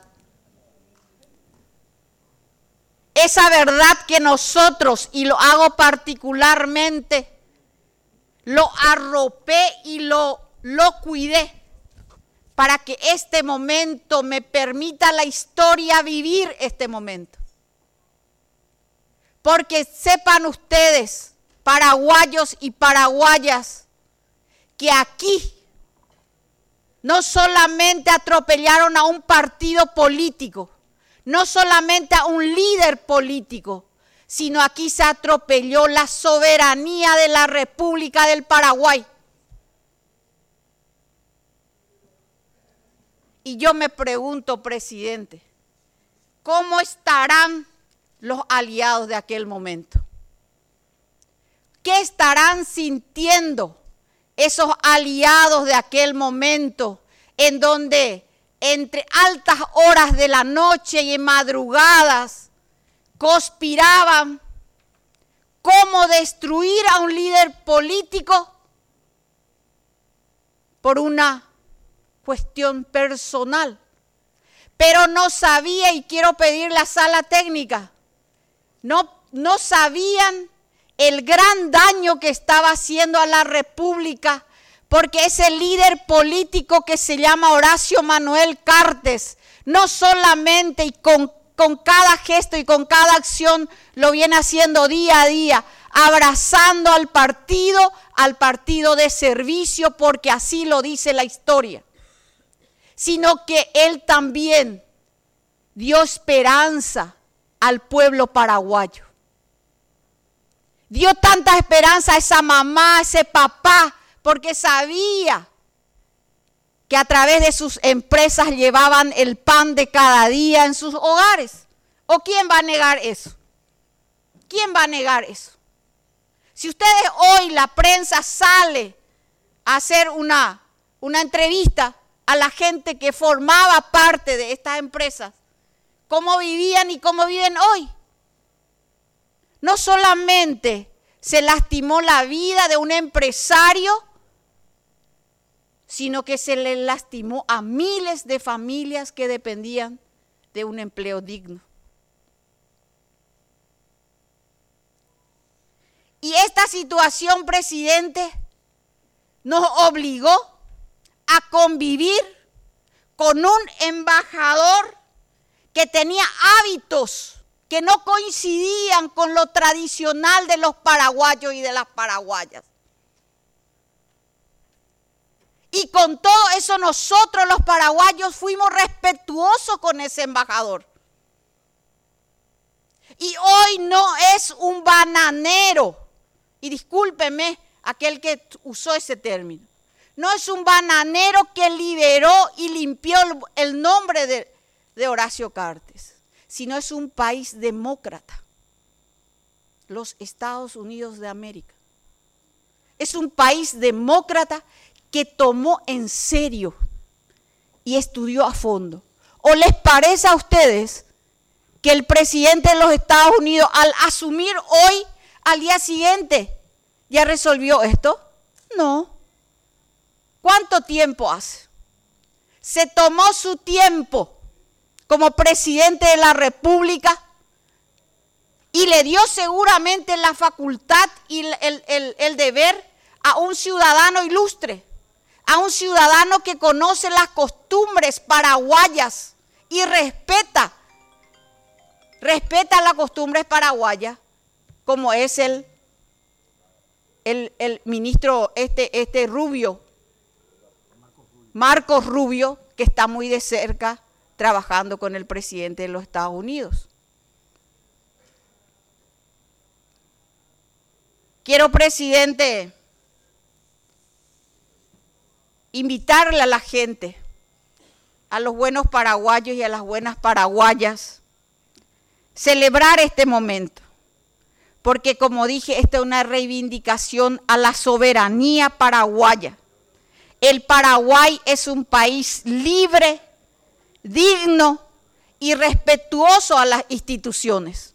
Esa verdad que nosotros, y lo hago particularmente, lo arropé y lo, lo cuidé para que este momento me permita la historia vivir este momento. Porque sepan ustedes, paraguayos y paraguayas, que aquí no solamente atropellaron a un partido político, no solamente a un líder político, sino aquí se atropelló la soberanía de la República del Paraguay. Y yo me pregunto, presidente, ¿cómo estarán los aliados de aquel momento? ¿Qué estarán sintiendo esos aliados de aquel momento en donde entre altas horas de la noche y en madrugadas conspiraban cómo destruir a un líder político por una cuestión personal? Pero no sabía, y quiero pedir la sala técnica, no, no sabían el gran daño que estaba haciendo a la República, porque ese líder político que se llama Horacio Manuel Cartes, no solamente y con, con cada gesto y con cada acción lo viene haciendo día a día, abrazando al partido, al partido de servicio, porque así lo dice la historia, sino que él también dio esperanza al pueblo paraguayo. Dio tanta esperanza a esa mamá, a ese papá, porque sabía que a través de sus empresas llevaban el pan de cada día en sus hogares. ¿O quién va a negar eso? ¿Quién va a negar eso? Si ustedes hoy, la prensa sale a hacer una, una entrevista a la gente que formaba parte de estas empresas, cómo vivían y cómo viven hoy. No solamente se lastimó la vida de un empresario, sino que se le lastimó a miles de familias que dependían de un empleo digno. Y esta situación, presidente, nos obligó a convivir con un embajador que tenía hábitos que no coincidían con lo tradicional de los paraguayos y de las paraguayas. Y con todo eso nosotros los paraguayos fuimos respetuosos con ese embajador. Y hoy no es un bananero, y discúlpeme aquel que usó ese término, no es un bananero que liberó y limpió el, el nombre de, de Horacio Cartes, sino es un país demócrata, los Estados Unidos de América. Es un país demócrata que tomó en serio y estudió a fondo. ¿O les parece a ustedes que el presidente de los Estados Unidos, al asumir hoy, al día siguiente, ya resolvió esto? No. ¿Cuánto tiempo hace? Se tomó su tiempo como presidente de la República y le dio seguramente la facultad y el, el, el deber a un ciudadano ilustre, a un ciudadano que conoce las costumbres paraguayas y respeta, respeta las costumbres paraguayas, como es el, el, el ministro este, este Rubio, Marcos Rubio, que está muy de cerca trabajando con el presidente de los Estados Unidos. Quiero, presidente, invitarle a la gente, a los buenos paraguayos y a las buenas paraguayas, celebrar este momento, porque como dije, esta es una reivindicación a la soberanía paraguaya. El Paraguay es un país libre, digno y respetuoso a las instituciones.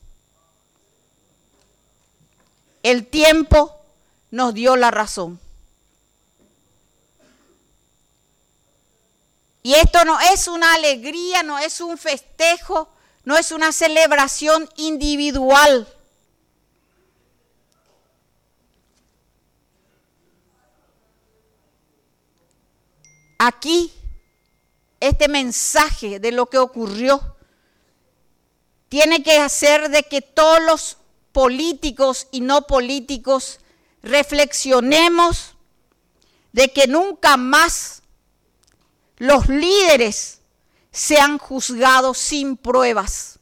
El tiempo nos dio la razón. Y esto no es una alegría, no es un festejo, no es una celebración individual. Aquí, este mensaje de lo que ocurrió tiene que hacer de que todos los políticos y no políticos reflexionemos de que nunca más los líderes sean juzgados sin pruebas.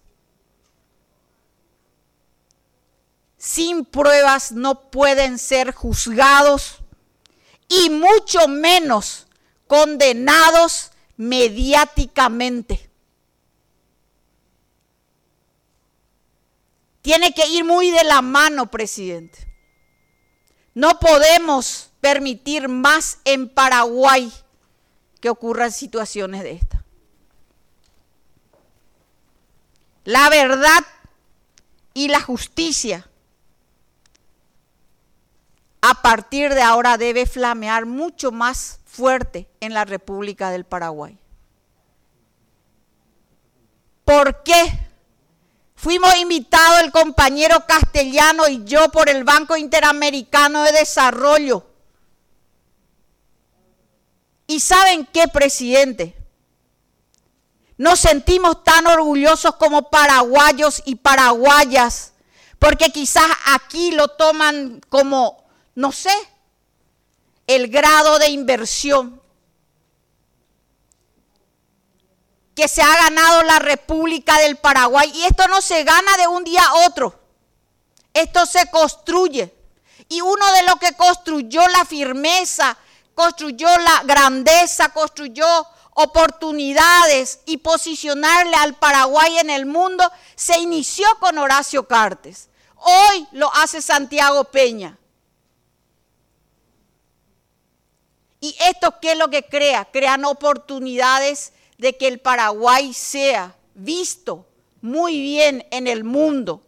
Sin pruebas no pueden ser juzgados y mucho menos condenados mediáticamente. Tiene que ir muy de la mano, presidente. No podemos permitir más en Paraguay que ocurran situaciones de esta. La verdad y la justicia a partir de ahora debe flamear mucho más fuerte en la República del Paraguay. ¿Por qué? Fuimos invitados el compañero Castellano y yo por el Banco Interamericano de Desarrollo. ¿Y saben qué, presidente? Nos sentimos tan orgullosos como paraguayos y paraguayas, porque quizás aquí lo toman como, no sé, el grado de inversión que se ha ganado la República del Paraguay. Y esto no se gana de un día a otro. Esto se construye. Y uno de los que construyó la firmeza, construyó la grandeza, construyó oportunidades y posicionarle al Paraguay en el mundo, se inició con Horacio Cartes. Hoy lo hace Santiago Peña. ¿Y esto qué es lo que crea? Crean oportunidades de que el Paraguay sea visto muy bien en el mundo.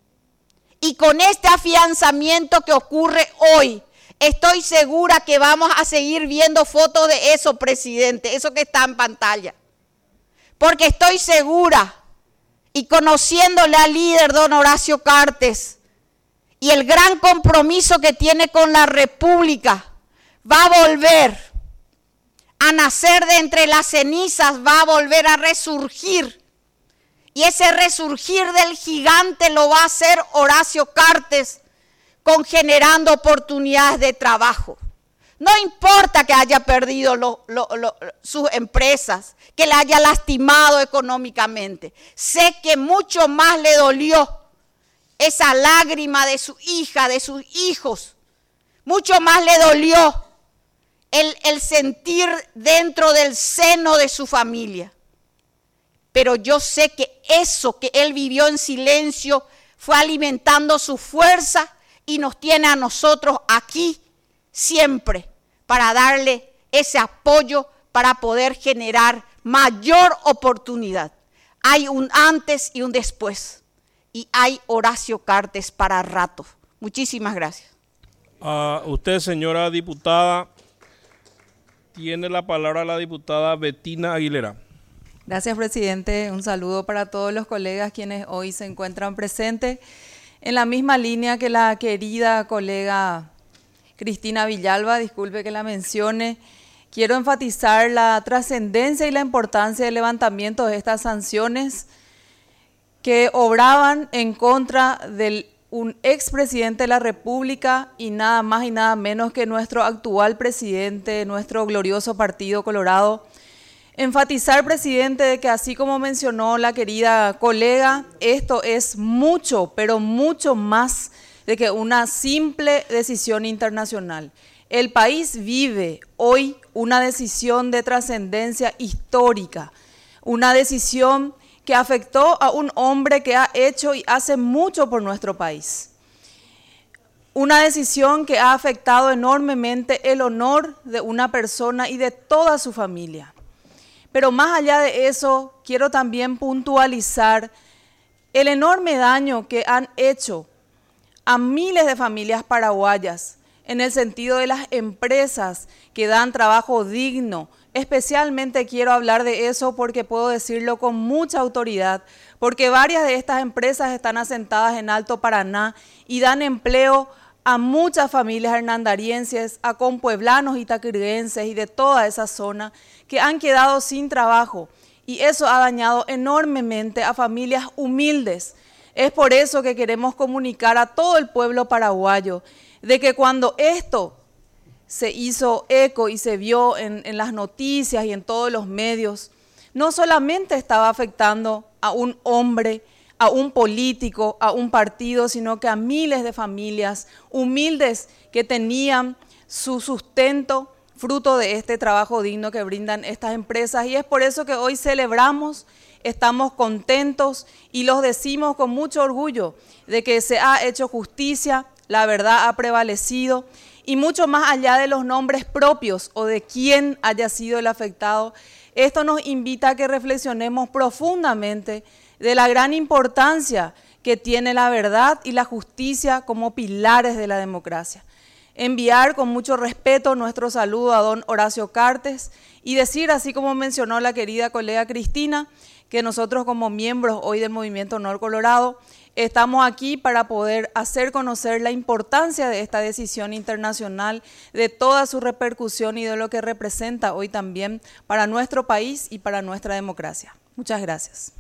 Y con este afianzamiento que ocurre hoy, estoy segura que vamos a seguir viendo fotos de eso, presidente, eso que está en pantalla. Porque estoy segura, y conociéndole al líder don Horacio Cartes, y el gran compromiso que tiene con la República, va a volver a nacer de entre las cenizas, va a volver a resurgir. Y ese resurgir del gigante lo va a hacer Horacio Cartes, con generando oportunidades de trabajo. No importa que haya perdido lo, lo, lo, sus empresas, que le haya lastimado económicamente. Sé que mucho más le dolió esa lágrima de su hija, de sus hijos. Mucho más le dolió el, el sentir dentro del seno de su familia. Pero yo sé que eso que él vivió en silencio fue alimentando su fuerza y nos tiene a nosotros aquí siempre para darle ese apoyo para poder generar mayor oportunidad. Hay un antes y un después y hay Horacio Cartes para rato. Muchísimas gracias. Uh, usted, señora diputada, tiene la palabra la diputada Betina Aguilera. Gracias, presidente. Un saludo para todos los colegas quienes hoy se encuentran presentes. En la misma línea que la querida colega Cristina Villalba, disculpe que la mencione, quiero enfatizar la trascendencia y la importancia del levantamiento de estas sanciones que obraban en contra de un expresidente de la República y nada más y nada menos que nuestro actual presidente, nuestro glorioso Partido Colorado. Enfatizar, presidente, de que así como mencionó la querida colega, esto es mucho, pero mucho más de que una simple decisión internacional. El país vive hoy una decisión de trascendencia histórica, una decisión que afectó a un hombre que ha hecho y hace mucho por nuestro país. Una decisión que ha afectado enormemente el honor de una persona y de toda su familia. Pero más allá de eso, quiero también puntualizar el enorme daño que han hecho a miles de familias paraguayas en el sentido de las empresas que dan trabajo digno. Especialmente quiero hablar de eso porque puedo decirlo con mucha autoridad, porque varias de estas empresas están asentadas en Alto Paraná y dan empleo a muchas familias hernandarienses, a compueblanos y taquirguenses y de toda esa zona que han quedado sin trabajo, y eso ha dañado enormemente a familias humildes. Es por eso que queremos comunicar a todo el pueblo paraguayo de que cuando esto se hizo eco y se vio en, en las noticias y en todos los medios, no solamente estaba afectando a un hombre, a un político, a un partido, sino que a miles de familias humildes que tenían su sustento fruto de este trabajo digno que brindan estas empresas. Y es por eso que hoy celebramos, estamos contentos y los decimos con mucho orgullo de que se ha hecho justicia, la verdad ha prevalecido y mucho más allá de los nombres propios o de quién haya sido el afectado, esto nos invita a que reflexionemos profundamente de la gran importancia que tiene la verdad y la justicia como pilares de la democracia. Enviar con mucho respeto nuestro saludo a don Horacio Cartes y decir, así como mencionó la querida colega Cristina, que nosotros como miembros hoy del Movimiento Honor Colorado estamos aquí para poder hacer conocer la importancia de esta decisión internacional, de toda su repercusión y de lo que representa hoy también para nuestro país y para nuestra democracia. Muchas gracias.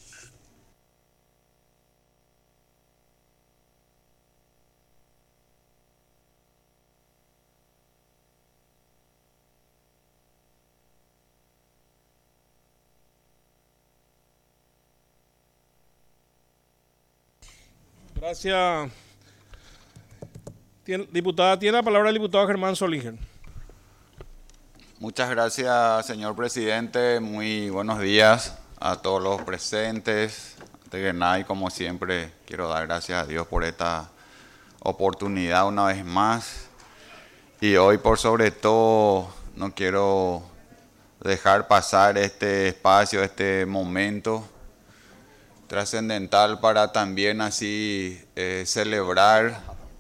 Gracias. Tien, diputada, tiene la palabra el diputado Germán Solingen. Muchas gracias, señor presidente. Muy buenos días a todos los presentes. Antes que nada, y como siempre, quiero dar gracias a Dios por esta oportunidad una vez más. Y hoy, por sobre todo, no quiero dejar pasar este espacio, este momento trascendental para también así eh, celebrar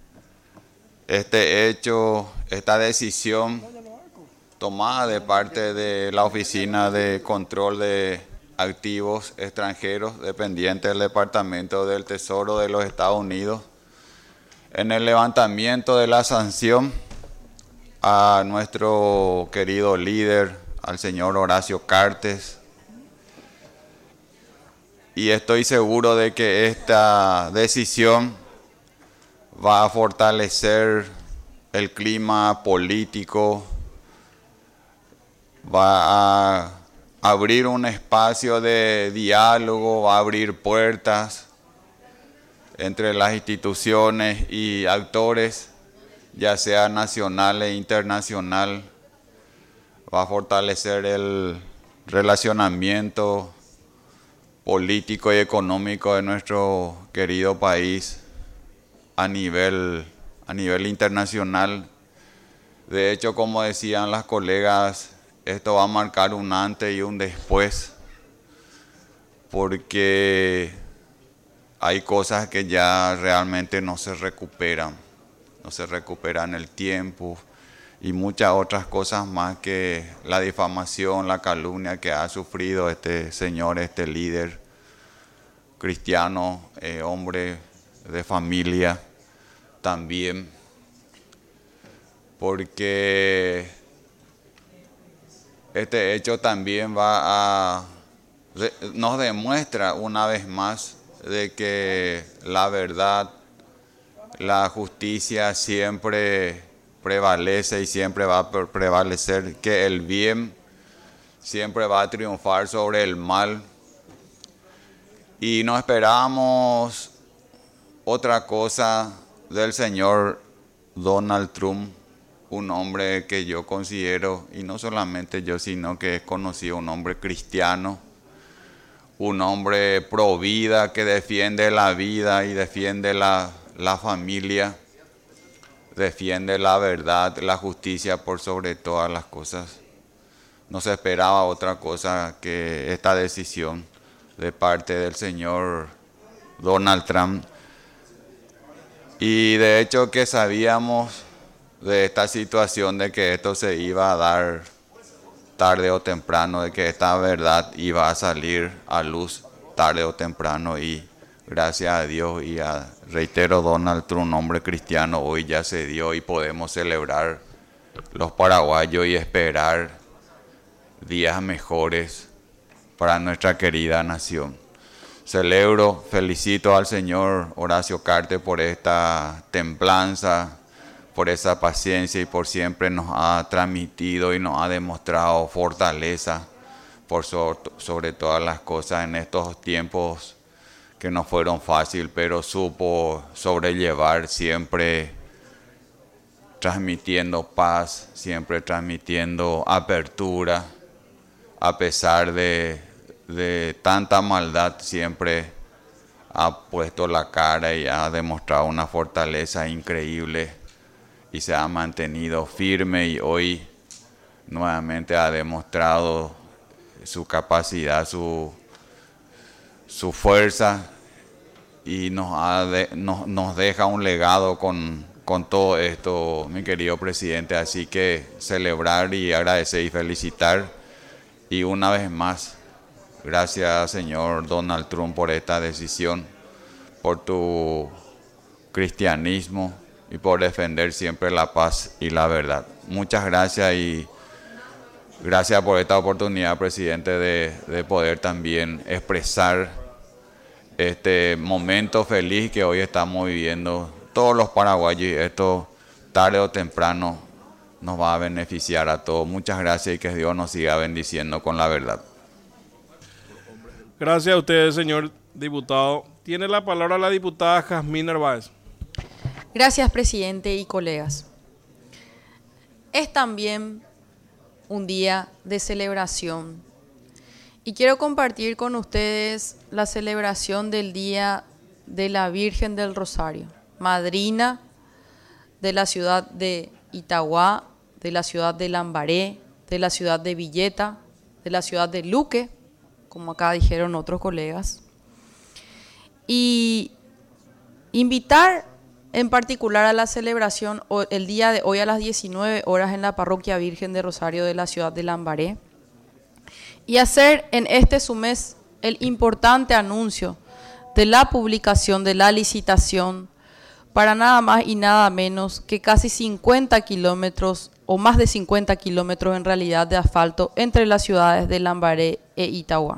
este hecho, esta decisión tomada de parte de la Oficina de Control de Activos Extranjeros, dependiente del Departamento del Tesoro de los Estados Unidos, en el levantamiento de la sanción a nuestro querido líder, al señor Horacio Cartes. Y estoy seguro de que esta decisión va a fortalecer el clima político, va a abrir un espacio de diálogo, va a abrir puertas entre las instituciones y actores, ya sea nacional e internacional, va a fortalecer el relacionamiento político y económico de nuestro querido país a nivel, a nivel internacional. De hecho, como decían las colegas, esto va a marcar un antes y un después, porque hay cosas que ya realmente no se recuperan, no se recuperan el tiempo y muchas otras cosas más que la difamación, la calumnia que ha sufrido este señor, este líder cristiano, eh, hombre de familia también, porque este hecho también va a, nos demuestra una vez más de que la verdad, la justicia siempre prevalece y siempre va a prevalecer, que el bien siempre va a triunfar sobre el mal. Y no esperábamos otra cosa del señor Donald Trump, un hombre que yo considero, y no solamente yo, sino que he conocido un hombre cristiano, un hombre pro vida que defiende la vida y defiende la, la familia, defiende la verdad, la justicia por sobre todas las cosas. No se esperaba otra cosa que esta decisión de parte del señor Donald Trump. Y de hecho que sabíamos de esta situación de que esto se iba a dar tarde o temprano, de que esta verdad iba a salir a luz tarde o temprano, y gracias a Dios y a, reitero, Donald Trump, un hombre cristiano, hoy ya se dio y podemos celebrar los paraguayos y esperar días mejores para nuestra querida nación. Celebro, felicito al señor Horacio Cartes por esta templanza, por esa paciencia y por siempre nos ha transmitido y nos ha demostrado fortaleza por sobre, sobre todas las cosas en estos tiempos que no fueron fáciles, pero supo sobrellevar, siempre transmitiendo paz, siempre transmitiendo apertura, a pesar de, de tanta maldad, siempre ha puesto la cara y ha demostrado una fortaleza increíble y se ha mantenido firme, y hoy nuevamente ha demostrado su capacidad, su, su fuerza, y nos, ha de, nos, nos deja un legado con, con todo esto, mi querido presidente. Así que celebrar y agradecer y felicitar, y una vez más, gracias señor Donald Trump por esta decisión, por tu cristianismo y por defender siempre la paz y la verdad. Muchas gracias, y gracias por esta oportunidad, presidente, de, de poder también expresar este momento feliz que hoy estamos viviendo todos los paraguayos, y esto tarde o temprano nos va a beneficiar a todos. Muchas gracias, y que Dios nos siga bendiciendo con la verdad. Gracias a ustedes, señor diputado. Tiene la palabra la diputada Jazmín Narváez. Gracias, presidente y colegas. Es también un día de celebración, y quiero compartir con ustedes la celebración del Día de la Virgen del Rosario, madrina de la ciudad de Itagua, de la ciudad de Lambaré, de la ciudad de Villeta, de la ciudad de Luque, como acá dijeron otros colegas, y invitar en particular a la celebración el día de hoy a las diecinueve horas en la Parroquia Virgen de Rosario de la ciudad de Lambaré, y hacer en este su mes el importante anuncio de la publicación de la licitación para nada más y nada menos que casi cincuenta kilómetros, o más de cincuenta kilómetros en realidad, de asfalto entre las ciudades de Lambaré e Itagua.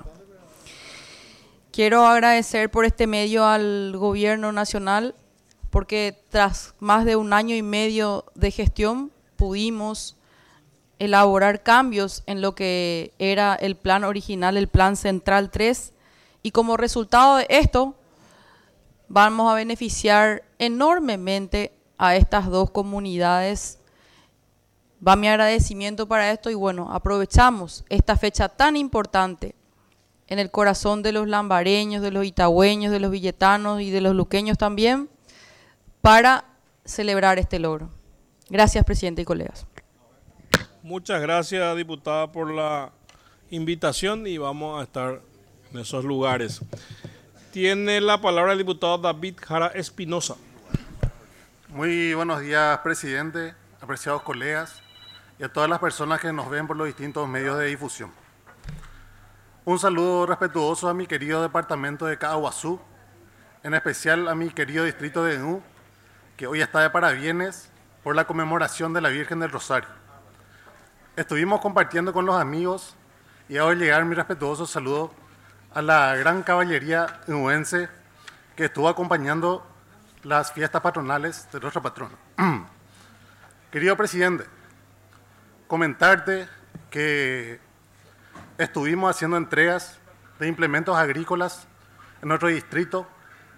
Quiero agradecer por este medio al gobierno nacional, porque tras más de un año y medio de gestión pudimos elaborar cambios en lo que era el plan original, el Plan Central tres, y como resultado de esto vamos a beneficiar enormemente a estas dos comunidades. Va mi agradecimiento para esto, y bueno, aprovechamos esta fecha tan importante en el corazón de los lambareños, de los itagüeños, de los villetanos y de los luqueños también, para celebrar este logro. Gracias, presidente y colegas. Muchas gracias, diputada, por la invitación, y vamos a estar en esos lugares. Tiene la palabra el diputado David Jara Espinosa. Muy buenos días, presidente, apreciados colegas, y a todas las personas que nos ven por los distintos medios de difusión. Un saludo respetuoso a mi querido departamento de Caaguazú, en especial a mi querido distrito de Ñú, que hoy está de parabienes por la conmemoración de la Virgen del Rosario. Estuvimos compartiendo con los amigos, y hago llegar mi respetuoso saludo a la gran caballería ñuense que estuvo acompañando las fiestas patronales de nuestro patrono. Querido presidente, comentarte que estuvimos haciendo entregas de implementos agrícolas en nuestro distrito,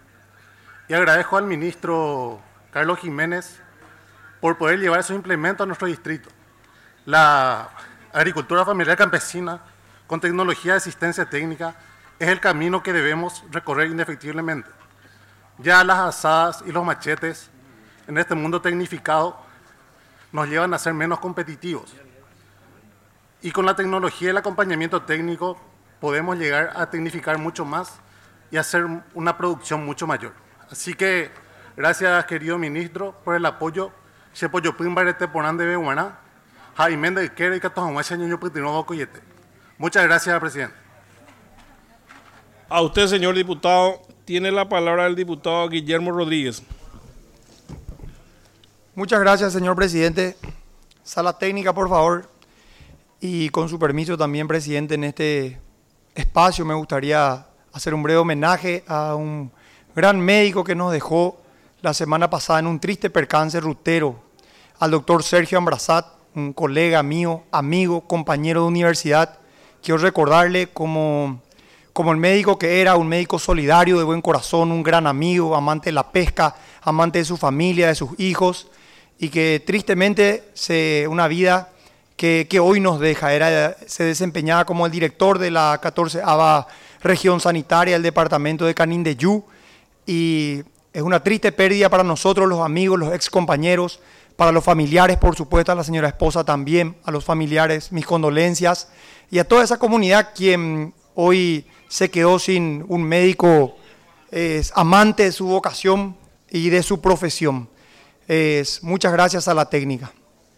y agradezco al ministro Carlos Jiménez por poder llevar esos implementos a nuestro distrito. La agricultura familiar campesina con tecnología de asistencia técnica es el camino que debemos recorrer indefectiblemente. Ya las azadas y los machetes en este mundo tecnificado nos llevan a ser menos competitivos, y con la tecnología y el acompañamiento técnico podemos llegar a tecnificar mucho más y hacer una producción mucho mayor. Así que gracias, querido ministro, por el apoyo. Muchas gracias, presidente. A usted, señor diputado, tiene la palabra el diputado Guillermo Rodríguez. Muchas gracias, señor presidente. Sala técnica, por favor. Y con su permiso también, presidente, en este espacio me gustaría hacer un breve homenaje a un gran médico que nos dejó la semana pasada en un triste percance rutero al doctor Sergio Ambrazat, un colega mío, amigo, compañero de universidad. Quiero recordarle como, como el médico que era, un médico solidario, de buen corazón, un gran amigo, amante de la pesca, amante de su familia, de sus hijos, y que tristemente se, una vida que, que hoy nos deja. Era, se desempeñaba como el director de la catorceava región sanitaria del departamento de Canindeyú, y es una triste pérdida para nosotros, los amigos, los ex compañeros, para los familiares, por supuesto, a la señora esposa también, a los familiares, mis condolencias, y a toda esa comunidad quien hoy se quedó sin un médico es amante de su vocación y de su profesión. Es, muchas gracias a la técnica.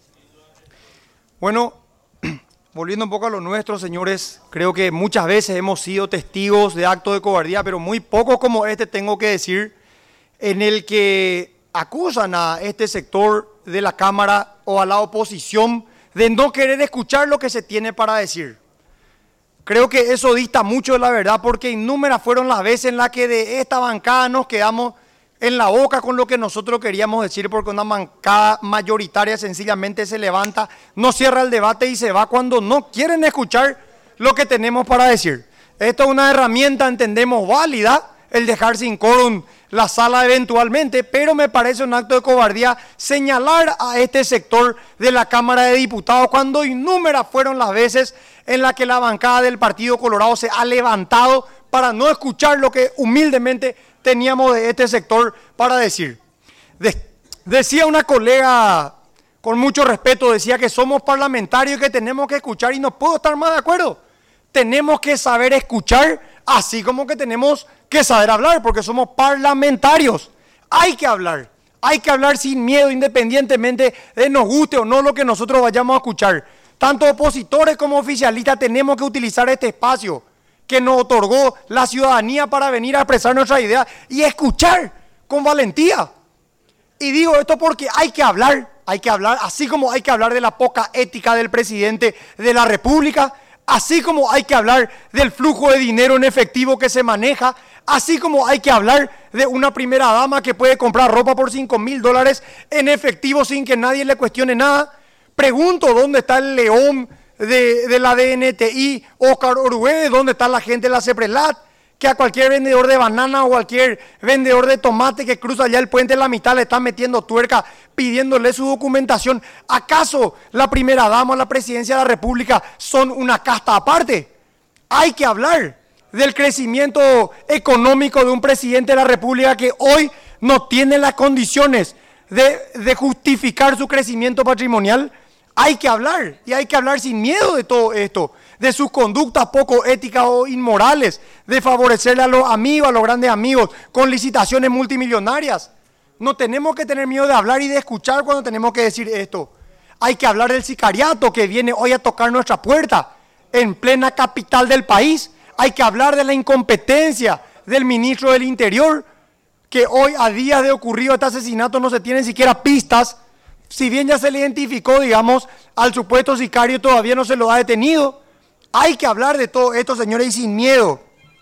Bueno, volviendo un poco a lo nuestro, señores, creo que muchas veces hemos sido testigos de actos de cobardía, pero muy pocos como este, tengo que decir, en el que acusan a este sector de la Cámara o a la oposición de no querer escuchar lo que se tiene para decir. Creo que eso dista mucho de la verdad, porque innúmeras fueron las veces en las que de esta bancada nos quedamos en la boca con lo que nosotros queríamos decir, porque una bancada mayoritaria sencillamente se levanta, no cierra el debate y se va cuando no quieren escuchar lo que tenemos para decir. Esto es una herramienta, entendemos, válida, el dejar sin quórum la sala eventualmente, pero me parece un acto de cobardía señalar a este sector de la Cámara de Diputados cuando innúmeras fueron las veces en las que la bancada del Partido Colorado se ha levantado para no escuchar lo que humildemente teníamos de este sector para decir. De, decía una colega, con mucho respeto, decía que somos parlamentarios y que tenemos que escuchar, y no puedo estar más de acuerdo. Tenemos que saber escuchar, así como que tenemos que saber hablar, porque somos parlamentarios. Hay que hablar, hay que hablar sin miedo, independientemente de nos guste o no lo que nosotros vayamos a escuchar. Tanto opositores como oficialistas tenemos que utilizar este espacio que nos otorgó la ciudadanía para venir a expresar nuestra idea y escuchar con valentía. Y digo esto porque hay que hablar, hay que hablar, así como hay que hablar de la poca ética del presidente de la República, así como hay que hablar del flujo de dinero en efectivo que se maneja, así como hay que hablar de una primera dama que puede comprar ropa por cinco mil dólares en efectivo sin que nadie le cuestione nada. Pregunto, ¿dónde está el león de, de la D N T I, Oscar Orué? ¿Dónde está la gente de la CEPRELAT? Que a cualquier vendedor de banana o cualquier vendedor de tomate que cruza allá el puente de la mitad le están metiendo tuerca pidiéndole su documentación. ¿Acaso la primera dama o la presidencia de la República son una casta aparte? Hay que hablar del crecimiento económico de un presidente de la República que hoy no tiene las condiciones de, de justificar su crecimiento patrimonial. Hay que hablar, y hay que hablar sin miedo de todo esto, de sus conductas poco éticas o inmorales, de favorecerle a los amigos, a los grandes amigos, con licitaciones multimillonarias. No tenemos que tener miedo de hablar y de escuchar cuando tenemos que decir esto. Hay que hablar del sicariato que viene hoy a tocar nuestra puerta, en plena capital del país. Hay que hablar de la incompetencia del ministro del Interior, que hoy, a días de ocurrido este asesinato, no se tienen siquiera pistas. Si bien ya se le identificó, digamos, al supuesto sicario, todavía no se lo ha detenido. Hay que hablar de todo esto, señores, y sin miedo.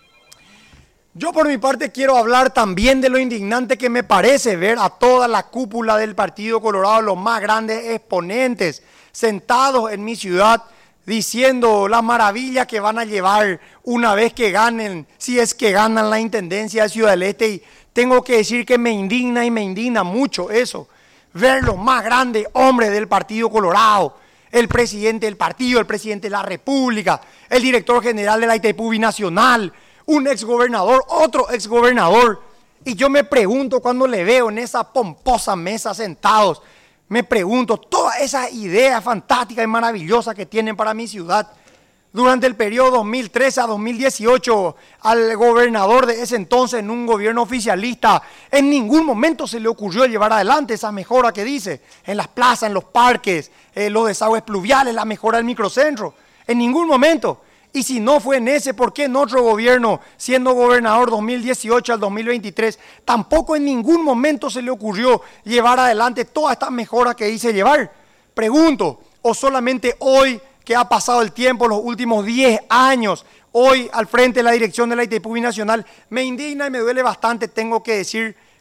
Yo por mi parte quiero hablar también de lo indignante que me parece ver a toda la cúpula del Partido Colorado, los más grandes exponentes, sentados en mi ciudad, diciendo la maravilla que van a llevar una vez que ganen, si es que ganan la Intendencia de Ciudad del Este. Y tengo que decir que me indigna y me indigna mucho eso. Ver los más grandes hombres del Partido Colorado, el presidente del partido, el presidente de la República, el director general de la I T P U Binacional, un exgobernador, otro exgobernador. Y yo me pregunto cuando le veo en esa pomposa mesa sentados, me pregunto todas esas ideas fantásticas y maravillosas que tienen para mi ciudad. Durante el periodo dos mil trece a dos mil dieciocho, al gobernador de ese entonces, en un gobierno oficialista, en ningún momento se le ocurrió llevar adelante esa mejora que dice, en las plazas, en los parques, eh, los desagües pluviales, la mejora del microcentro. En ningún momento. Y si no fue en ese, ¿por qué en otro gobierno, siendo gobernador dos mil dieciocho al dos mil veintitrés, tampoco en ningún momento se le ocurrió llevar adelante todas estas mejoras que dice llevar? Pregunto, ¿o solamente hoy, que ha pasado el tiempo, los últimos diez años, hoy al frente de la dirección de la I T P U Binacional, me indigna y me duele bastante, tengo que decir,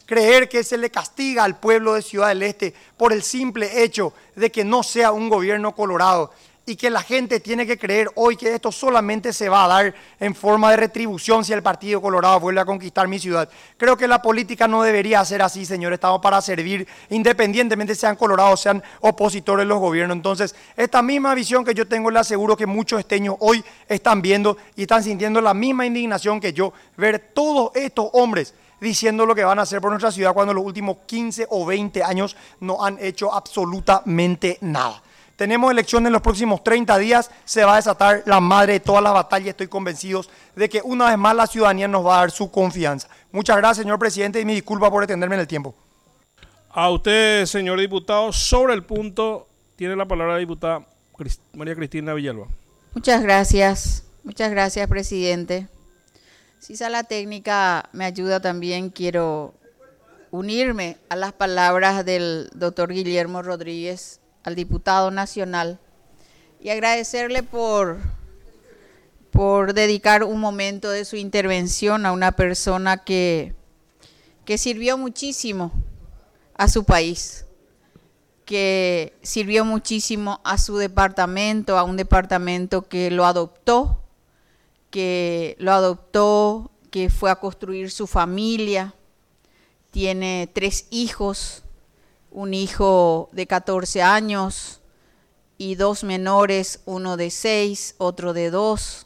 creer que se le castiga al pueblo de Ciudad del Este por el simple hecho de que no sea un gobierno colorado, y que la gente tiene que creer hoy que esto solamente se va a dar en forma de retribución si el Partido Colorado vuelve a conquistar mi ciudad. Creo que la política no debería ser así, señor. Estamos para servir, independientemente sean colorados, sean opositores de los gobiernos. Entonces, esta misma visión que yo tengo, le aseguro que muchos esteños hoy están viendo y están sintiendo la misma indignación que yo, ver todos estos hombres diciendo lo que van a hacer por nuestra ciudad cuando los últimos quince o veinte años no han hecho absolutamente nada. Tenemos elecciones en los próximos treinta días, se va a desatar la madre de todas las batallas. Estoy convencido de que una vez más la ciudadanía nos va a dar su confianza. Muchas gracias, señor presidente, y mi disculpa por extenderme en el tiempo. A usted, señor diputado, sobre el punto, tiene la palabra la diputada María Cristina Villalba. Muchas gracias, muchas gracias, presidente. Si Sala Técnica me ayuda también, quiero unirme a las palabras del doctor Guillermo Rodríguez, al diputado nacional, y agradecerle por, por dedicar un momento de su intervención a una persona que, que sirvió muchísimo a su país, que sirvió muchísimo a su departamento, a un departamento que lo adoptó, que lo adoptó, que fue a construir su familia, tiene tres hijos, un hijo de catorce años y dos menores, uno de seis, otro de dos.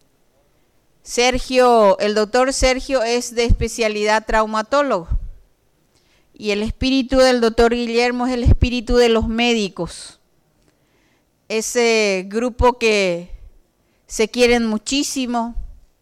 Sergio, el doctor Sergio es de especialidad traumatólogo y el espíritu del doctor Guillermo es el espíritu de los médicos. Ese grupo que se quieren muchísimo,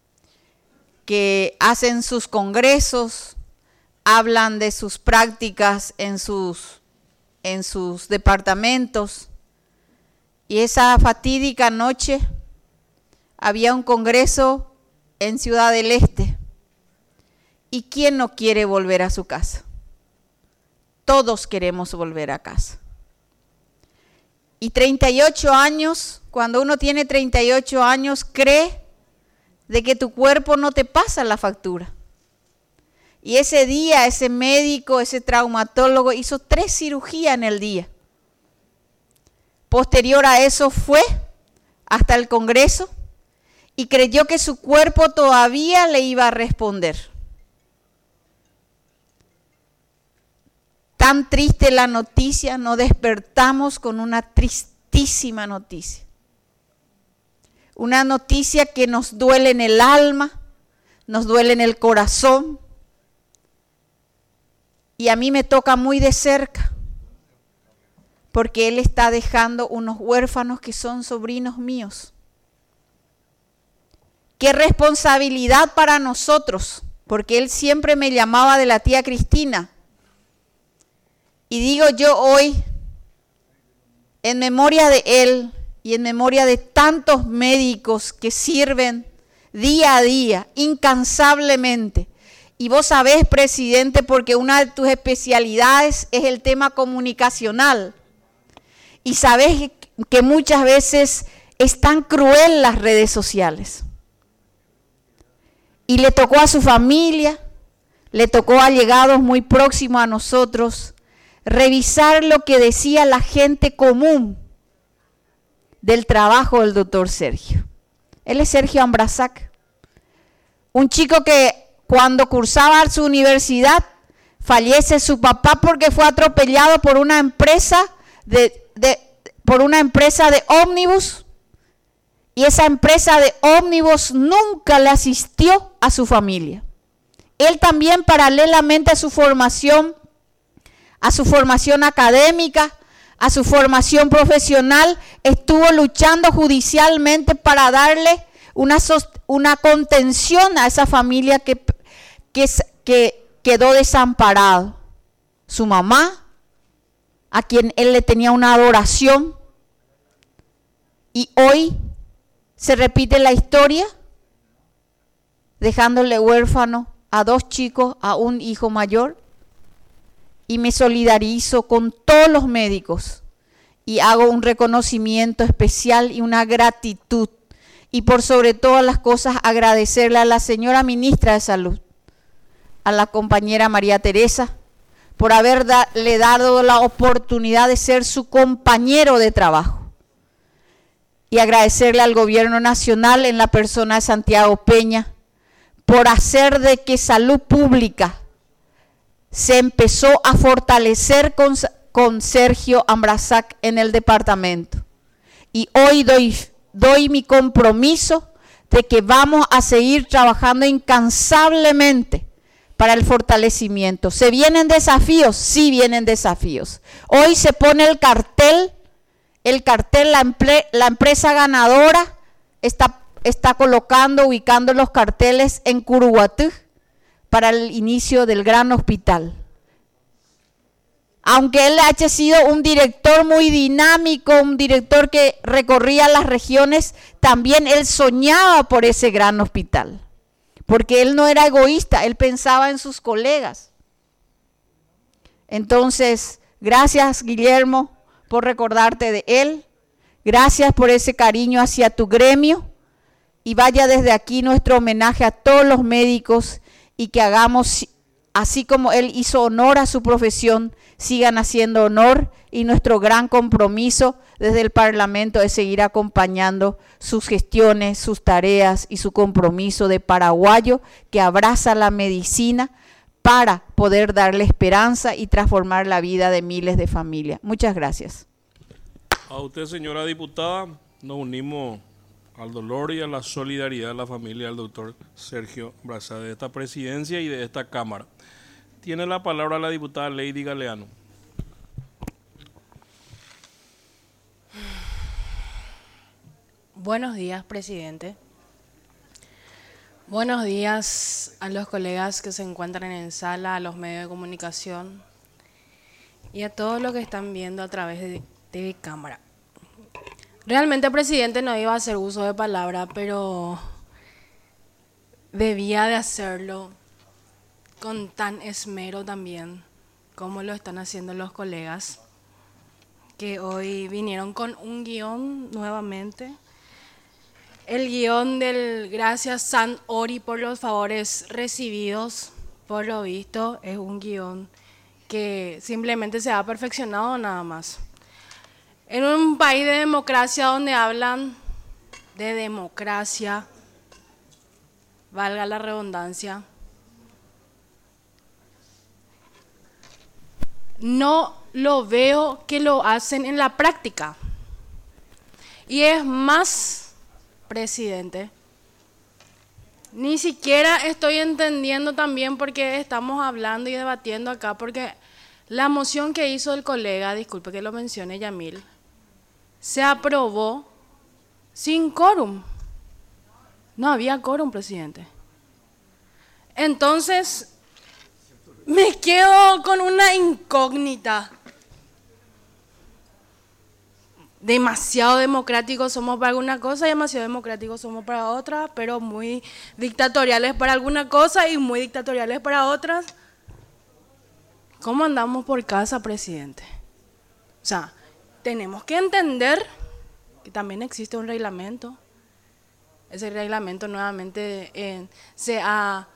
que hacen sus congresos, hablan de sus prácticas en sus, en sus departamentos. Y esa fatídica noche había un congreso en Ciudad del Este. ¿Y quién no quiere volver a su casa? Todos queremos volver a casa. Y treinta y ocho años, cuando uno tiene treinta y ocho años, cree de que tu cuerpo no te pasa la factura. Y ese día, ese médico, ese traumatólogo hizo tres cirugías en el día. Posterior a eso fue hasta el Congreso y creyó que su cuerpo todavía le iba a responder. Tan triste la noticia, nos despertamos con una tristísima noticia. Una noticia que nos duele en el alma, nos duele en el corazón. Y a mí me toca muy de cerca, porque él está dejando unos huérfanos que son sobrinos míos. Qué responsabilidad para nosotros, porque él siempre me llamaba de la tía Cristina. Y digo yo hoy, en memoria de él y en memoria de tantos médicos que sirven día a día, incansablemente. Y vos sabés, presidente, porque una de tus especialidades es el tema comunicacional. Y sabés que muchas veces es tan cruel las redes sociales. Y le tocó a su familia, le tocó a allegados muy próximos a nosotros, revisar lo que decía la gente común del trabajo del doctor Sergio. Él es Sergio Ambrazac, un chico que cuando cursaba su universidad, fallece su papá porque fue atropellado por una empresa de, de, por una empresa de ómnibus, y esa empresa de ómnibus nunca le asistió a su familia. Él también, paralelamente a su formación, a su formación académica, a su formación profesional, estuvo luchando judicialmente para darle una, una contención a esa familia que Que, que quedó desamparado. Su mamá, a quien él le tenía una adoración, y hoy se repite la historia, dejándole huérfano a dos chicos, a un hijo mayor, y me solidarizo con todos los médicos y hago un reconocimiento especial y una gratitud, y por sobre todas las cosas agradecerle a la señora ministra de Salud, a la compañera María Teresa por haberle dado la oportunidad de ser su compañero de trabajo. Y agradecerle al gobierno nacional en la persona de Santiago Peña por hacer de que salud pública se empezó a fortalecer con, con Sergio Ambrazac en el departamento. Y hoy doy, doy mi compromiso de que vamos a seguir trabajando incansablemente para el fortalecimiento. ¿Se vienen desafíos? Sí vienen desafíos. Hoy se pone el cartel, el cartel, la, emple, la empresa ganadora está, está colocando, ubicando los carteles en Curuguatú para el inicio del gran hospital. Aunque él haya sido un director muy dinámico, un director que recorría las regiones, también él soñaba por ese gran hospital. Porque él no era egoísta, él pensaba en sus colegas. Entonces, gracias Guillermo por recordarte de él. Gracias por ese cariño hacia tu gremio. Y vaya desde aquí nuestro homenaje a todos los médicos y que hagamos, así como él hizo honor a su profesión, sigan haciendo honor, y nuestro gran compromiso desde el Parlamento es seguir acompañando sus gestiones, sus tareas y su compromiso de paraguayo que abraza la medicina para poder darle esperanza y transformar la vida de miles de familias. Muchas gracias. A usted, señora diputada, nos unimos al dolor y a la solidaridad de la familia del doctor Sergio Ambrazac, de esta presidencia y de esta Cámara. Tiene la palabra la diputada Lady Galeano. Buenos días, presidente. Buenos días a los colegas que se encuentran en sala, a los medios de comunicación y a todos los que están viendo a través de T V Cámara. Realmente, presidente, no iba a hacer uso de palabra, pero debía de hacerlo con tan esmero también como lo están haciendo los colegas que hoy vinieron con un guión nuevamente. El guión del Gracias San Ori por los favores recibidos, por lo visto, es un guión que simplemente se ha perfeccionado nada más. En un país de democracia donde hablan de democracia, valga la redundancia, no lo veo que lo hacen en la práctica. Y es más, presidente, ni siquiera estoy entendiendo también por qué estamos hablando y debatiendo acá, porque la moción que hizo el colega, disculpe que lo mencione Yamil, se aprobó sin quórum. No había quórum, presidente. Entonces, me quedo con una incógnita. Demasiado democráticos somos para alguna cosa y demasiado democráticos somos para otra, pero muy dictatoriales para alguna cosa y muy dictatoriales para otras. ¿Cómo andamos por casa, presidente? O sea, tenemos que entender que también existe un reglamento. Ese reglamento nuevamente eh, se ha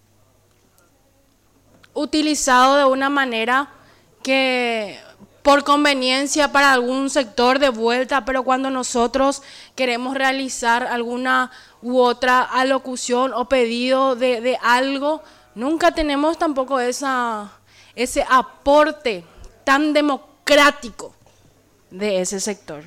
utilizado de una manera que por conveniencia para algún sector de vuelta, pero cuando nosotros queremos realizar alguna u otra alocución o pedido de, de algo, nunca tenemos tampoco esa, ese aporte tan democrático de ese sector.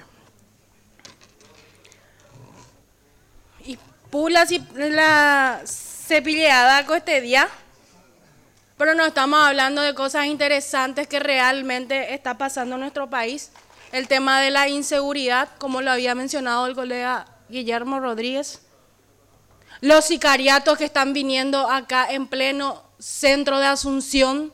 Y pula la cepilleada con este día, pero no estamos hablando de cosas interesantes que realmente está pasando en nuestro país. El tema de la inseguridad, como lo había mencionado el colega Guillermo Rodríguez. Los sicariatos que están viniendo acá en pleno centro de Asunción.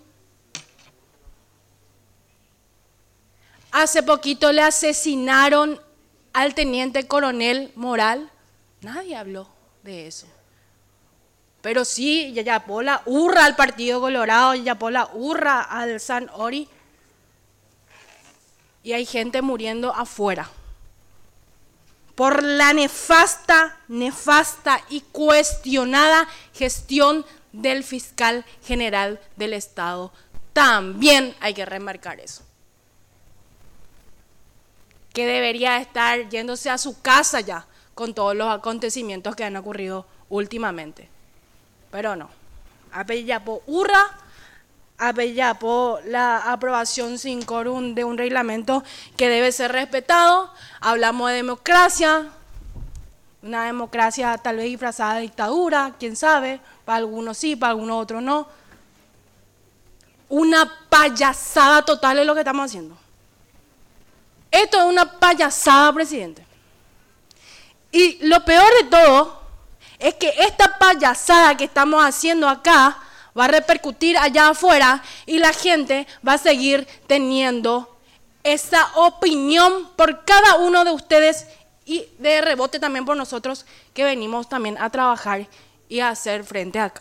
Hace poquito le asesinaron al teniente coronel Moral. Nadie habló de eso. Pero sí, Yayapó la hurra al Partido Colorado, Yayapó la hurra al San Ori. Y hay gente muriendo afuera. Por la nefasta, nefasta y cuestionada gestión del fiscal general del Estado. También hay que remarcar eso. Que debería estar yéndose a su casa ya con todos los acontecimientos que han ocurrido últimamente. Pero no. Apellapo urra, apellapo la aprobación sin quórum de un reglamento que debe ser respetado. Hablamos de democracia, una democracia tal vez disfrazada de dictadura, quién sabe, para algunos sí, para algunos otros no. Una payasada total es lo que estamos haciendo. Esto es una payasada, presidente. Y lo peor de todo es que esta payasada que estamos haciendo acá va a repercutir allá afuera y la gente va a seguir teniendo esa opinión por cada uno de ustedes y de rebote también por nosotros que venimos también a trabajar y a hacer frente acá.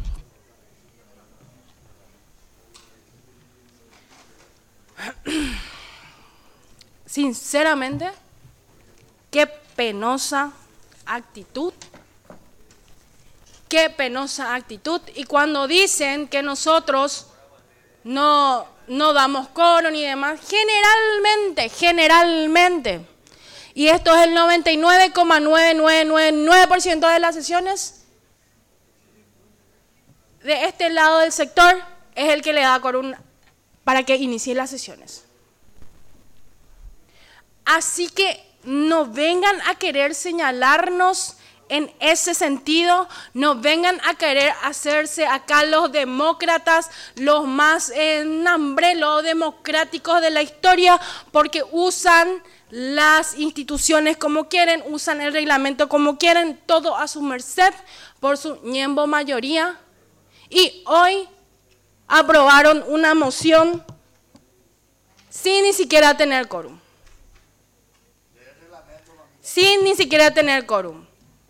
Sinceramente, qué penosa actitud, qué penosa actitud. Y cuando dicen que nosotros no, no damos coro ni demás, generalmente, generalmente, y esto es el noventa y nueve coma nueve nueve nueve nueve por ciento de las sesiones, de este lado del sector es el que le da quórum para que inicie las sesiones. Así que no vengan a querer señalarnos en ese sentido, no vengan a querer hacerse acá los demócratas, los más en hambre, los democráticos de la historia, porque usan las instituciones como quieren, usan el reglamento como quieren, todo a su merced por su ñembo mayoría. Y hoy aprobaron una moción sin ni siquiera tener quórum. Sin ni siquiera tener quórum.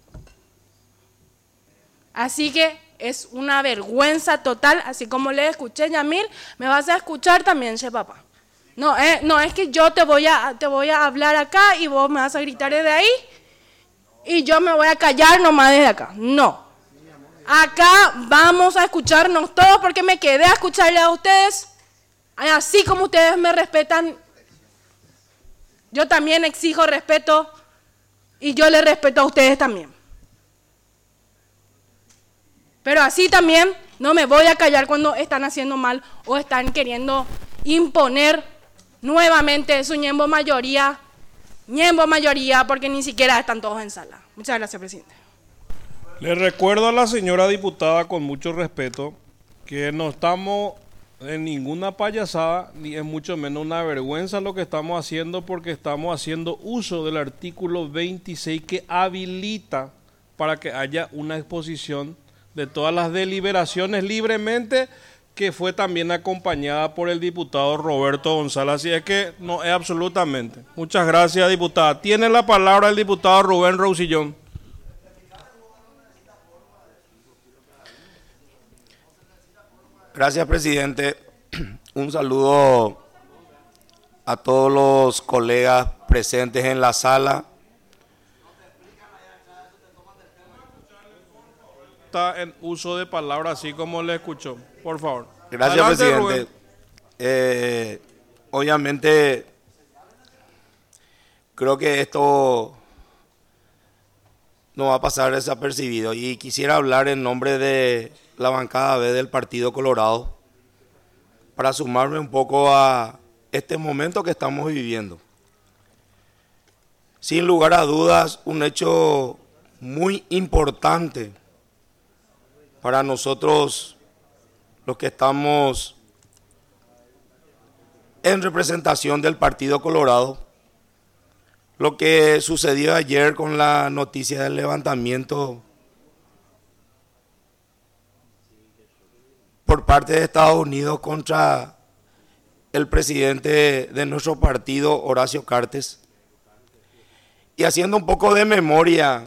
Así que es una vergüenza total, así como le escuché, Yamil, me vas a escuchar también, che papá. No, eh, no es que yo te voy, a, te voy a hablar acá y vos me vas a gritar desde ahí y yo me voy a callar nomás desde acá. No. Acá vamos a escucharnos todos porque me quedé a escucharle a ustedes. Así como ustedes me respetan, yo también exijo respeto y yo les respeto a ustedes también. Pero así también no me voy a callar cuando están haciendo mal o están queriendo imponer nuevamente su ñembo mayoría, ñembo mayoría, porque ni siquiera están todos en sala. Muchas gracias, presidente. Le recuerdo a la señora diputada con mucho respeto que no estamos en ninguna payasada, ni es mucho menos una vergüenza lo que estamos haciendo, porque estamos haciendo uso del artículo veintiséis que habilita para que haya una exposición de todas las deliberaciones libremente, que fue también acompañada por el diputado Roberto González. Así es que no es absolutamente. Muchas gracias, diputada. Tiene la palabra el diputado Rubén Rousillón. Gracias, presidente. Un saludo a todos los colegas presentes en la sala. Está en uso de palabra, así como le escuchó. Por favor. Gracias, adelante, presidente. Eh, obviamente, creo que esto no va a pasar desapercibido. Y quisiera hablar en nombre de la bancada B del Partido Colorado para sumarme un poco a este momento que estamos viviendo. Sin lugar a dudas, un hecho muy importante para nosotros, los que estamos en representación del Partido Colorado, lo que sucedió ayer con la noticia del levantamiento por parte de Estados Unidos contra el presidente de nuestro partido, Horacio Cartes. Y haciendo un poco de memoria,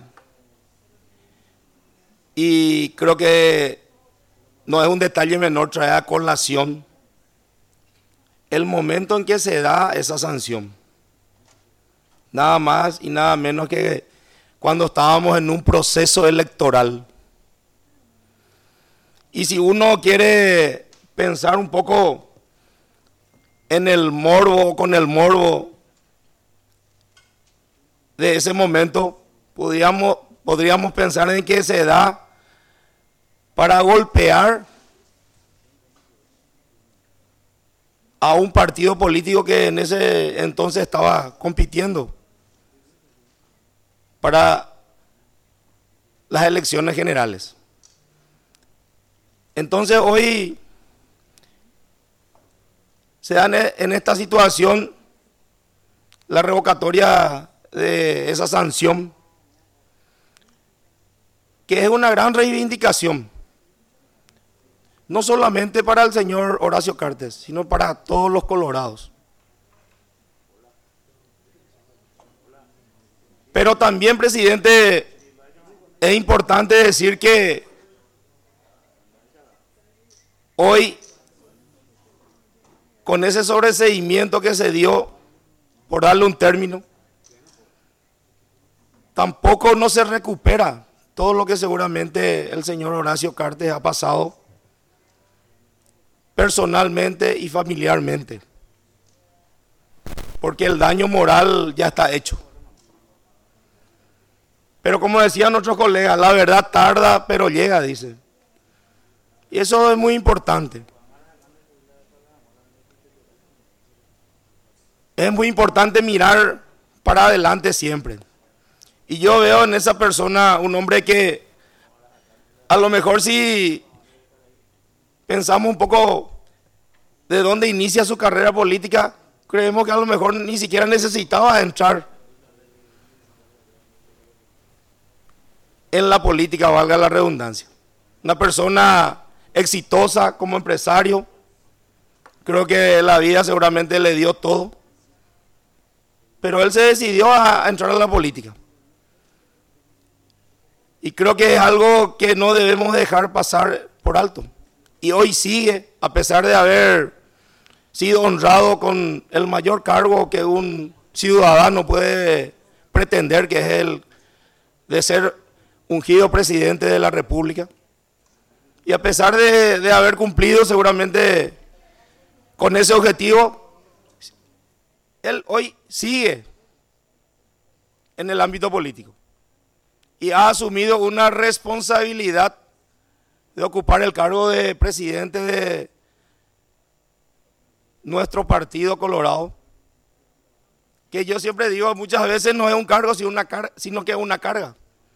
y creo que no es un detalle menor traer a colación el momento en que se da esa sanción. Nada más y nada menos que cuando estábamos en un proceso electoral. Y si uno quiere pensar un poco en el morbo, con el morbo de ese momento, podríamos, podríamos pensar en que se da para golpear a un partido político que en ese entonces estaba compitiendo para las elecciones generales. Entonces hoy se da en esta situación la revocatoria de esa sanción, que es una gran reivindicación, no solamente para el señor Horacio Cartes, sino para todos los colorados. Pero también, presidente, es importante decir que hoy, con ese sobreseimiento que se dio, por darle un término, tampoco no se recupera todo lo que seguramente el señor Horacio Cartes ha pasado personalmente y familiarmente, porque el daño moral ya está hecho. Pero como decían nuestros colegas, la verdad tarda, pero llega, dice. Y eso es muy importante. Es muy importante mirar para adelante siempre. Y yo veo en esa persona un hombre que, a lo mejor si pensamos un poco de dónde inicia su carrera política, creemos que a lo mejor ni siquiera necesitaba entrar en la política, valga la redundancia. Una persona exitosa como empresario, creo que la vida seguramente le dio todo, pero él se decidió a entrar a la política. Y creo que es algo que no debemos dejar pasar por alto. Y hoy sigue, a pesar de haber sido honrado con el mayor cargo que un ciudadano puede pretender, que es el de ser ungido presidente de la República. Y a pesar de, de haber cumplido seguramente con ese objetivo, él hoy sigue en el ámbito político y ha asumido una responsabilidad de ocupar el cargo de presidente de nuestro partido Colorado, que yo siempre digo, muchas veces no es un cargo sino, una car- sino que es una carga.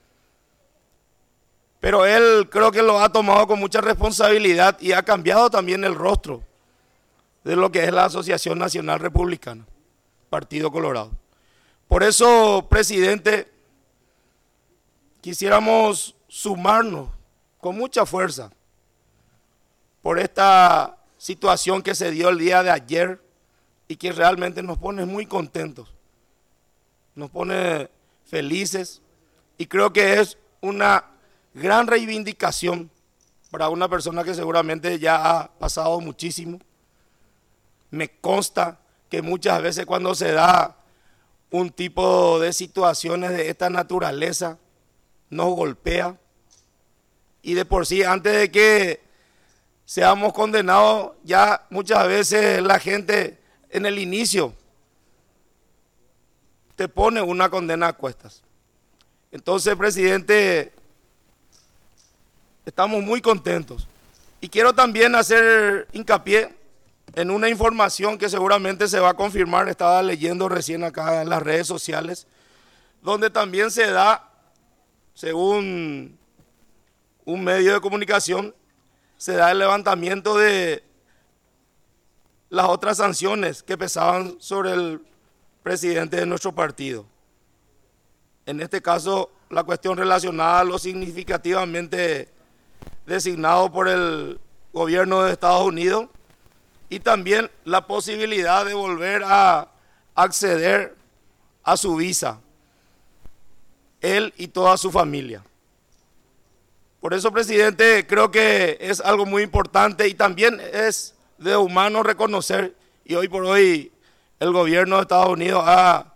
Pero él creo que lo ha tomado con mucha responsabilidad y ha cambiado también el rostro de lo que es la Asociación Nacional Republicana, Partido Colorado. Por eso, presidente, quisiéramos sumarnos con mucha fuerza por esta situación que se dio el día de ayer y que realmente nos pone muy contentos, nos pone felices, y creo que es una gran reivindicación para una persona que seguramente ya ha pasado muchísimo. Me consta que muchas veces cuando se da un tipo de situaciones de esta naturaleza, nos golpea, y de por sí, antes de que seamos condenados, ya muchas veces la gente en el inicio te pone una condena a cuestas. Entonces, presidente, estamos muy contentos. Y quiero también hacer hincapié en una información que seguramente se va a confirmar. Estaba leyendo recién acá en las redes sociales, donde también se da, según un medio de comunicación, se da el levantamiento de las otras sanciones que pesaban sobre el presidente de nuestro partido. En este caso, la cuestión relacionada a lo significativamente designado por el gobierno de Estados Unidos, y también la posibilidad de volver a acceder a su visa, él y toda su familia. Por eso, presidente, creo que es algo muy importante y también es de humano reconocer, y hoy por hoy el gobierno de Estados Unidos ha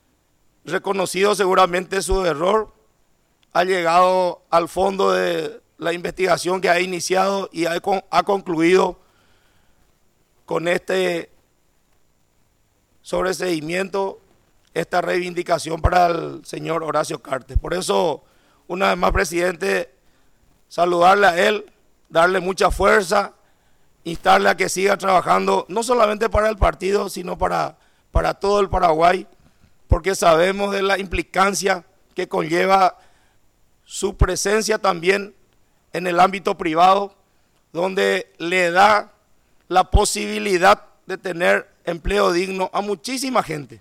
reconocido seguramente su error, ha llegado al fondo de la investigación que ha iniciado y ha, ha concluido con este sobreseimiento, esta reivindicación para el señor Horacio Cartes. Por eso, una vez más, presidente, saludarle a él, darle mucha fuerza, instarle a que siga trabajando, no solamente para el partido, sino para, para todo el Paraguay, porque sabemos de la implicancia que conlleva su presencia también en el ámbito privado, donde le da la posibilidad de tener empleo digno a muchísima gente,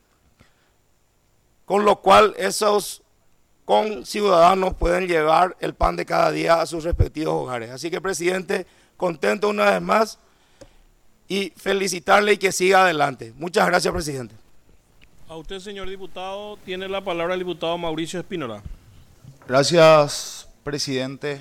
con lo cual esos conciudadanos pueden llevar el pan de cada día a sus respectivos hogares. Así que, presidente, contento una vez más y felicitarle y que siga adelante. Muchas gracias, presidente. A usted, señor diputado, tiene la palabra el diputado Mauricio Espínola. Gracias, presidente.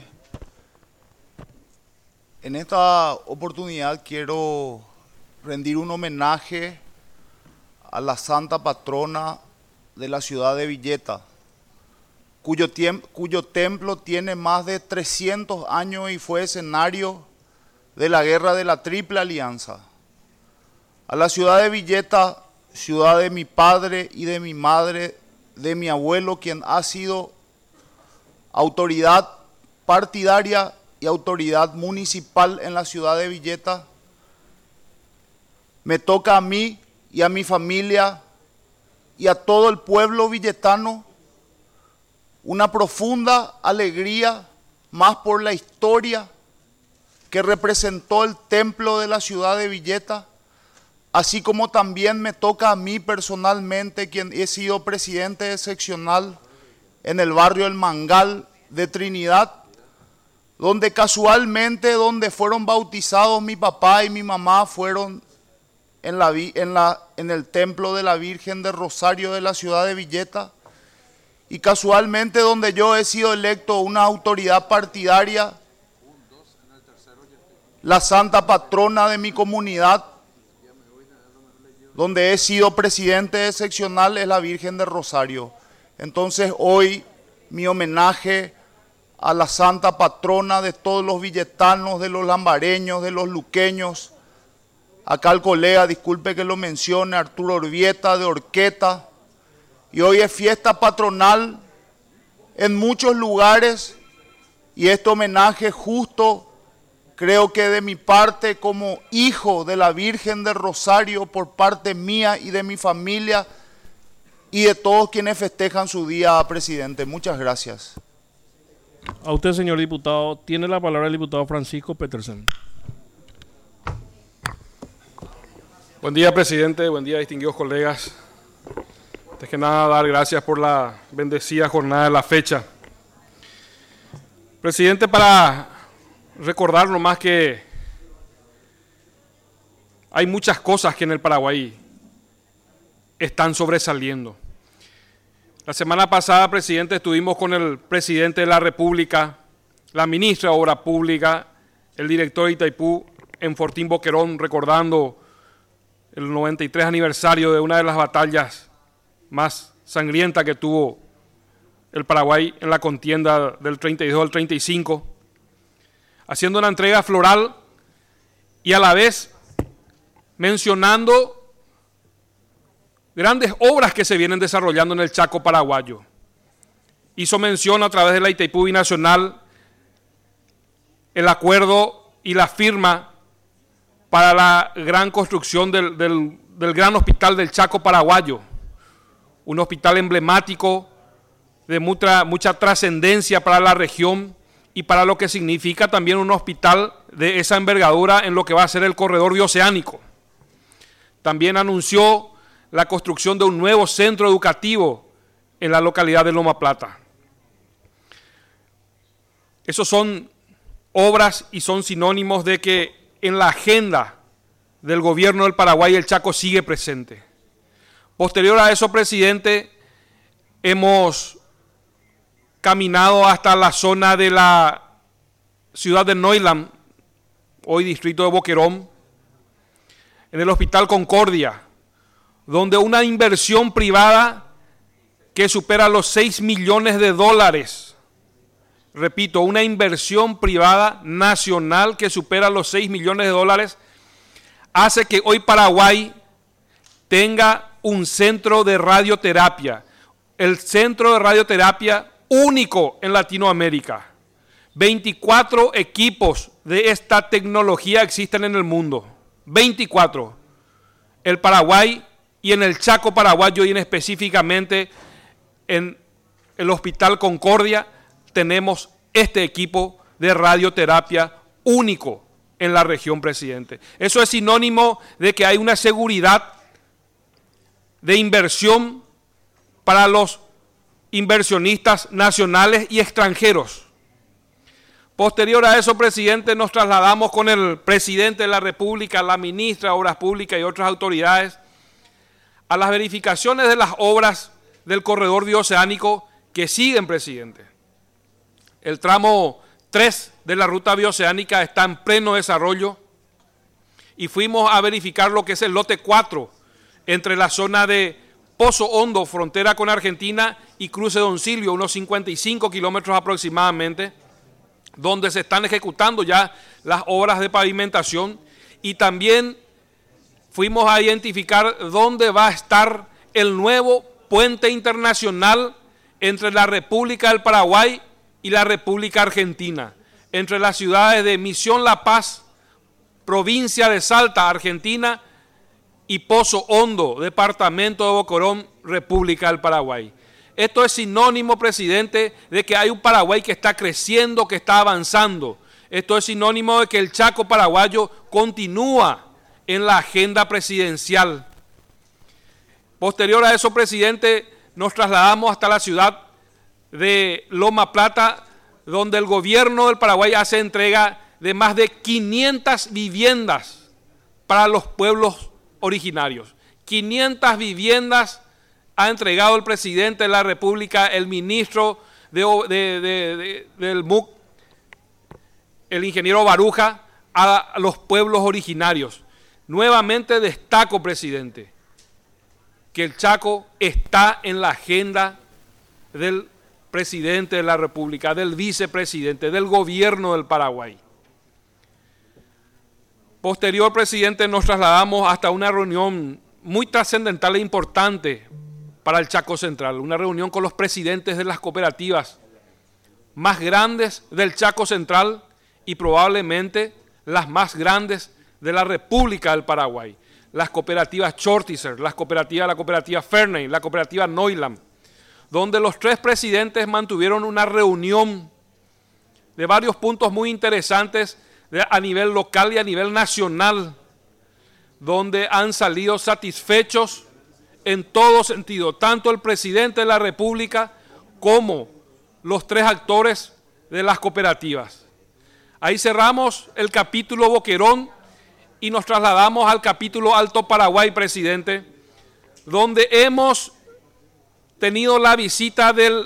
En esta oportunidad quiero rendir un homenaje a la santa patrona de la ciudad de Villeta, cuyo, cuyo templo tiene más de trescientos años y fue escenario de la guerra de la Triple Alianza. A la ciudad de Villeta, ciudad de mi padre y de mi madre, de mi abuelo, quien ha sido autoridad partidaria y autoridad municipal en la ciudad de Villeta, me toca a mí y a mi familia y a todo el pueblo villetano una profunda alegría, más por la historia que representó el templo de la ciudad de Villeta, así como también me toca a mí personalmente, quien he sido presidente seccional en el barrio El Mangal de Trinidad, donde casualmente, donde fueron bautizados mi papá y mi mamá, fueron en, la, en, la, en el templo de la Virgen de Rosario de la ciudad de Villeta, y casualmente donde yo he sido electo una autoridad partidaria, la santa patrona de mi comunidad, donde he sido presidente seccional, es la Virgen de Rosario. Entonces hoy mi homenaje a la santa patrona de todos los villetanos, de los lambareños, de los luqueños. Acá el colega, disculpe que lo mencione, Arturo Orvieta de Orqueta. Y hoy es fiesta patronal en muchos lugares y este homenaje justo, creo que de mi parte como hijo de la Virgen de Rosario, por parte mía y de mi familia y de todos quienes festejan su día, presidente. Muchas gracias. A usted, señor diputado, tiene la palabra el diputado Francisco Petersen. Buen día, presidente. Buen día, distinguidos colegas. Antes que nada, dar gracias por la bendecida jornada de la fecha. Presidente, para recordar nomás que hay muchas cosas que en el Paraguay están sobresaliendo. La semana pasada, presidente, estuvimos con el presidente de la República, la ministra de Obra Pública, el director de Itaipú en Fortín Boquerón, recordando el noventa y tres aniversario de una de las batallas más sangrientas que tuvo el Paraguay en la contienda del treinta y dos al treinta y cinco, haciendo una entrega floral y a la vez mencionando grandes obras que se vienen desarrollando en el Chaco paraguayo. Hizo mención a través de la Itaipú Binacional el acuerdo y la firma para la gran construcción del, del, del gran hospital del Chaco paraguayo, un hospital emblemático de mucha, mucha trascendencia para la región y para lo que significa también un hospital de esa envergadura en lo que va a ser el corredor bioceánico. También anunció la construcción de un nuevo centro educativo en la localidad de Loma Plata. Esos son obras y son sinónimos de que en la agenda del gobierno del Paraguay el Chaco sigue presente. Posterior a eso, presidente, hemos caminado hasta la zona de la ciudad de Neuland, hoy distrito de Boquerón, en el Hospital Concordia, donde una inversión privada que supera los seis millones de dólares repito, una inversión privada nacional que supera los seis millones de dólares, hace que hoy Paraguay tenga un centro de radioterapia, el centro de radioterapia único en Latinoamérica. veinticuatro equipos de esta tecnología existen en el mundo, veinticuatro. El Paraguay y en el Chaco paraguayo y en específicamente en el Hospital Concordia tenemos este equipo de radioterapia único en la región, presidente. Eso es sinónimo de que hay una seguridad de inversión para los inversionistas nacionales y extranjeros. Posterior a eso, presidente, nos trasladamos con el presidente de la República, la ministra de Obras Públicas y otras autoridades a las verificaciones de las obras del corredor bioceánico que siguen, presidente. El tramo tres de la ruta bioceánica está en pleno desarrollo y fuimos a verificar lo que es el lote cuatro entre la zona de Pozo Hondo, frontera con Argentina, y Cruce Doncilio, unos cincuenta y cinco kilómetros aproximadamente, donde se están ejecutando ya las obras de pavimentación, y también fuimos a identificar dónde va a estar el nuevo puente internacional entre la República del Paraguay y la República Argentina, entre las ciudades de Misión La Paz, provincia de Salta, Argentina, y Pozo Hondo, departamento de Bocorón, República del Paraguay. Esto es sinónimo, presidente, de que hay un Paraguay que está creciendo, que está avanzando. Esto es sinónimo de que el Chaco paraguayo continúa en la agenda presidencial. Posterior a eso, presidente, nos trasladamos hasta la ciudad de Loma Plata, donde el gobierno del Paraguay hace entrega de más de quinientas viviendas para los pueblos originarios. quinientas viviendas ha entregado el presidente de la República, el ministro de, de, de, de, del M U C, el ingeniero Baruja, a los pueblos originarios. Nuevamente destaco, presidente, que el Chaco está en la agenda del presidente de la República, del vicepresidente, del gobierno del Paraguay. Posterior, presidente, nos trasladamos hasta una reunión muy trascendental e importante para el Chaco Central, una reunión con los presidentes de las cooperativas más grandes del Chaco Central y probablemente las más grandes de la República del Paraguay. Las cooperativas Chortizer, las cooperativas, la cooperativa Ferney, la cooperativa Neulam, donde los tres presidentes mantuvieron una reunión de varios puntos muy interesantes de, a nivel local y a nivel nacional, donde han salido satisfechos en todo sentido, tanto el presidente de la República como los tres actores de las cooperativas. Ahí cerramos el capítulo Boquerón y nos trasladamos al capítulo Alto Paraguay, presidente, donde hemos tenido la visita del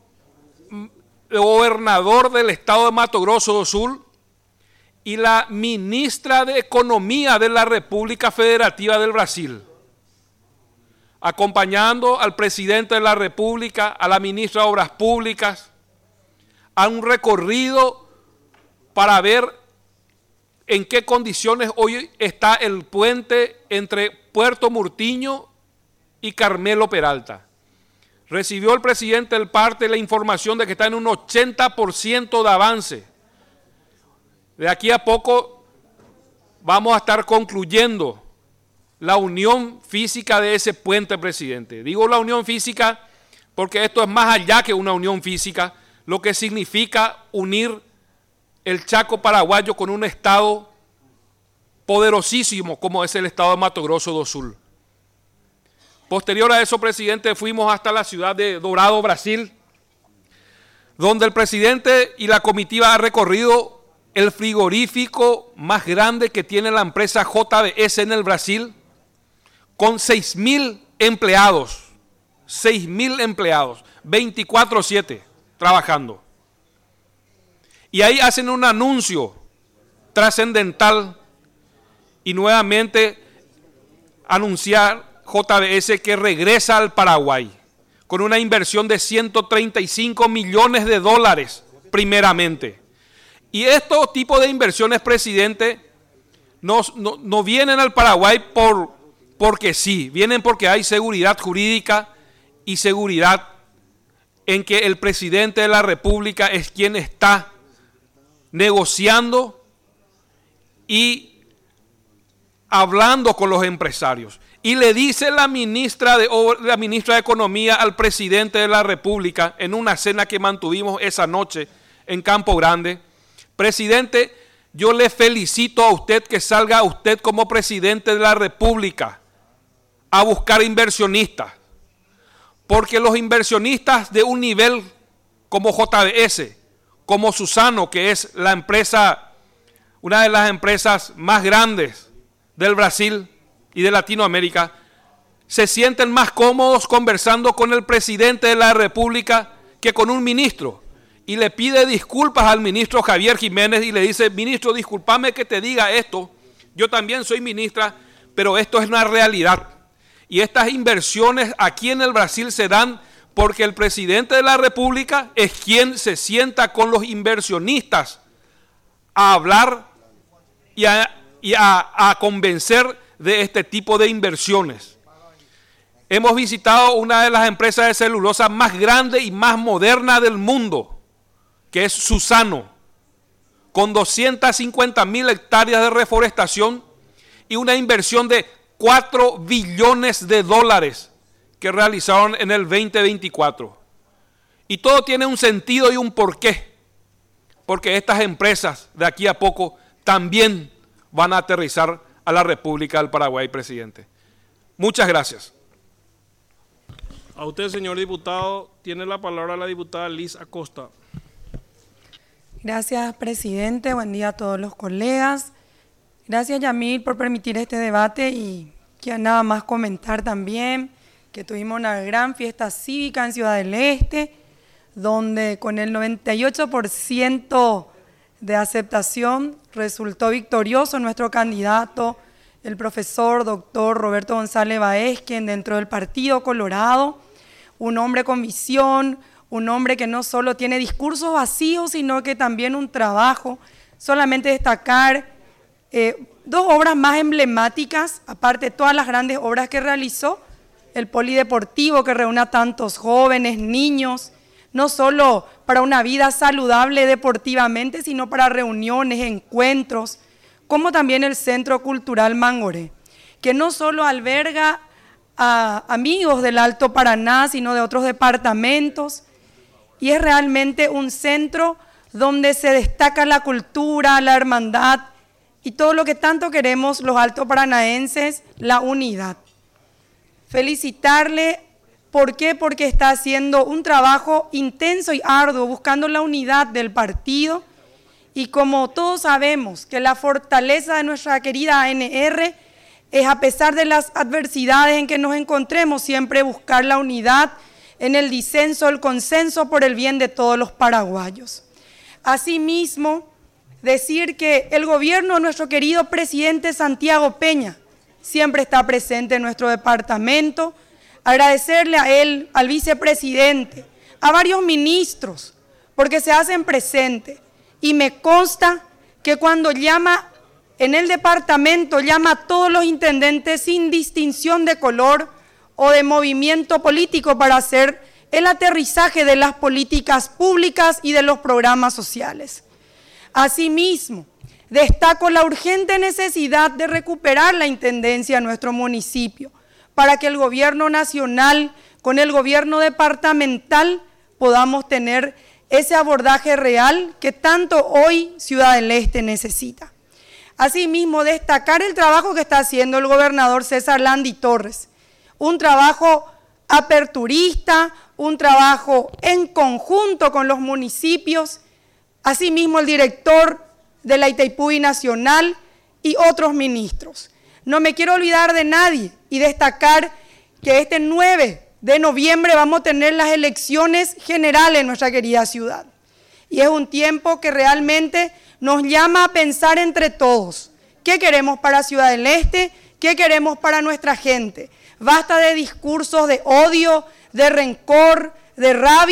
gobernador del estado de Mato Grosso do Sul y la ministra de Economía de la República Federativa del Brasil, acompañando al presidente de la República, a la ministra de Obras Públicas, a un recorrido para ver en qué condiciones hoy está el puente entre Puerto Murtiño y Carmelo Peralta. Recibió el presidente del parte la información de que está en un ochenta por ciento de avance. De aquí a poco vamos a estar concluyendo la unión física de ese puente, presidente. Digo la unión física porque esto es más allá que una unión física, lo que significa unir el Chaco paraguayo con un estado poderosísimo como es el estado de Mato Grosso do Sul. Posterior a eso, presidente, fuimos hasta la ciudad de Dorado, Brasil, donde el presidente y la comitiva han recorrido el frigorífico más grande que tiene la empresa J B S en el Brasil, con seis mil empleados, seis mil empleados, veinticuatro siete trabajando. Y ahí hacen un anuncio trascendental y nuevamente anunciar J B S que regresa al Paraguay con una inversión de ciento treinta y cinco millones de dólares primeramente. Y estos tipos de inversiones, presidente, no, no, no vienen al Paraguay por, porque sí, vienen porque hay seguridad jurídica y seguridad en que el presidente de la República es quien está negociando y hablando con los empresarios. Y le dice la ministra de, la ministra de Economía al presidente de la República en una cena que mantuvimos esa noche en Campo Grande: presidente, yo le felicito a usted que salga usted como presidente de la República a buscar inversionistas, porque los inversionistas de un nivel como J B S, como Suzano, que es la empresa, una de las empresas más grandes del Brasil y de Latinoamérica, se sienten más cómodos conversando con el presidente de la República que con un ministro. Y le pide disculpas al ministro Javier Jiménez y le dice: ministro, discúlpame que te diga esto, yo también soy ministra, pero esto es una realidad. Y estas inversiones aquí en el Brasil se dan porque el presidente de la República es quien se sienta con los inversionistas a hablar y a, y a, a convencer de este tipo de inversiones. Hemos visitado una de las empresas de celulosa más grande y más moderna del mundo, que es Suzano, con doscientas cincuenta mil hectáreas de reforestación y una inversión de cuatro billones de dólares que realizaron en el veinte veinticuatro. Y todo tiene un sentido y un porqué, porque estas empresas de aquí a poco también van a aterrizar a la República del Paraguay, presidente. Muchas gracias. A usted, señor diputado, tiene la palabra la diputada Liz Acosta. Gracias, presidente. Buen día a todos los colegas. Gracias, Yamil, por permitir este debate, y que nada más comentar también que tuvimos una gran fiesta cívica en Ciudad del Este, donde con el noventa y ocho por ciento de aceptación resultó victorioso nuestro candidato, el profesor doctor Roberto González Báez, quien dentro del Partido Colorado, un hombre con visión, un hombre que no solo tiene discursos vacíos, sino que también un trabajo. Solamente destacar eh, dos obras más emblemáticas, aparte de todas las grandes obras que realizó: el polideportivo que reúne a tantos jóvenes, niños, no solo para una vida saludable deportivamente, sino para reuniones, encuentros, como también el Centro Cultural Mangoré, que no solo alberga a amigos del Alto Paraná, sino de otros departamentos, y es realmente un centro donde se destaca la cultura, la hermandad y todo lo que tanto queremos los alto paranaenses, la unidad. Felicitarle, ¿por qué? Porque está haciendo un trabajo intenso y arduo, buscando la unidad del partido, y como todos sabemos que la fortaleza de nuestra querida A N R es, a pesar de las adversidades en que nos encontremos, siempre buscar la unidad en el disenso, el consenso por el bien de todos los paraguayos. Asimismo, decir que el gobierno de nuestro querido presidente Santiago Peña siempre está presente en nuestro departamento. Agradecerle a él, al vicepresidente, a varios ministros, porque se hacen presentes. Y me consta que cuando llama en el departamento, llama a todos los intendentes sin distinción de color o de movimiento político para hacer el aterrizaje de las políticas públicas y de los programas sociales. Asimismo, destaco la urgente necesidad de recuperar la intendencia en nuestro municipio para que el gobierno nacional con el gobierno departamental podamos tener ese abordaje real que tanto hoy Ciudad del Este necesita. Asimismo, destacar el trabajo que está haciendo el gobernador César Landy Torres, un trabajo aperturista, un trabajo en conjunto con los municipios, asimismo el director de la Itaipú Binacional y otros ministros. No me quiero olvidar de nadie y destacar que este nueve de noviembre vamos a tener las elecciones generales en nuestra querida ciudad. Y es un tiempo que realmente nos llama a pensar entre todos. ¿Qué queremos para Ciudad del Este? ¿Qué queremos para nuestra gente? Basta de discursos de odio, de rencor, de rabia,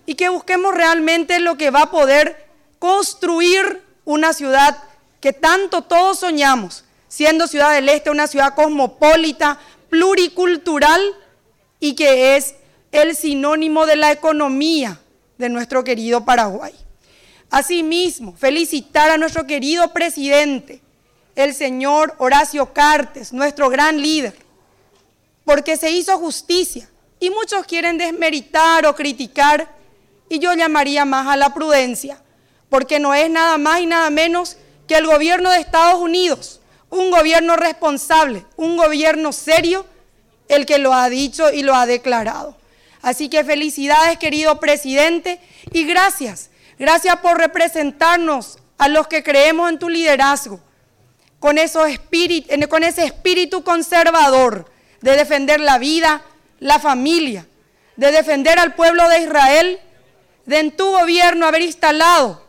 y que busquemos realmente lo que va a poder construir una ciudad que tanto todos soñamos, siendo Ciudad del Este una ciudad cosmopolita, pluricultural y que es el sinónimo de la economía de nuestro querido Paraguay. Asimismo, felicitar a nuestro querido presidente, el señor Horacio Cartes, nuestro gran líder, porque se hizo justicia y muchos quieren desmeritar o criticar y yo llamaría más a la prudencia, porque no es nada más y nada menos que el gobierno de Estados Unidos, un gobierno responsable, un gobierno serio, el que lo ha dicho y lo ha declarado. Así que felicidades, querido presidente, y gracias, gracias por representarnos a los que creemos en tu liderazgo, con, esos espíritu, con ese espíritu conservador de defender la vida, la familia, de defender al pueblo de Israel, de en tu gobierno haber instalado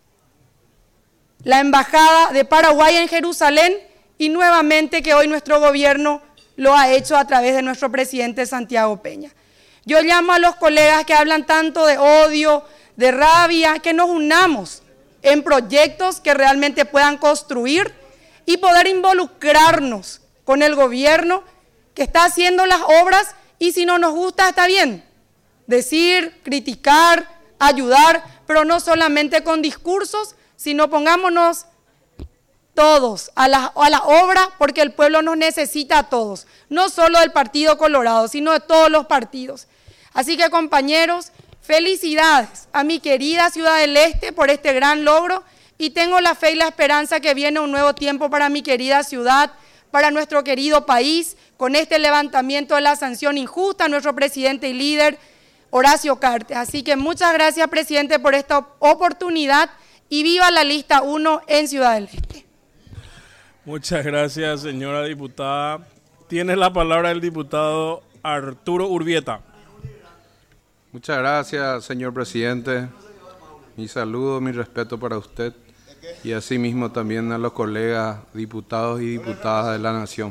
la Embajada de Paraguay en Jerusalén y nuevamente que hoy nuestro gobierno lo ha hecho a través de nuestro presidente Santiago Peña. Yo llamo a los colegas que hablan tanto de odio, de rabia, que nos unamos en proyectos que realmente puedan construir y poder involucrarnos con el gobierno que está haciendo las obras y si no nos gusta está bien, decir, criticar, ayudar, pero no solamente con discursos, sino pongámonos todos a la, a la obra porque el pueblo nos necesita a todos, no solo del Partido Colorado, sino de todos los partidos. Así que compañeros, felicidades a mi querida Ciudad del Este por este gran logro y tengo la fe y la esperanza que viene un nuevo tiempo para mi querida ciudad, para nuestro querido país, con este levantamiento de la sanción injusta a nuestro presidente y líder, Horacio Cartes. Así que muchas gracias, presidente, por esta oportunidad y viva la lista uno en Ciudad del Este. Muchas gracias, señora diputada. Tiene la palabra el diputado Arturo Urbieta. Muchas gracias, señor presidente. Mi saludo, mi respeto para usted y asimismo también a los colegas diputados y diputadas de la Nación.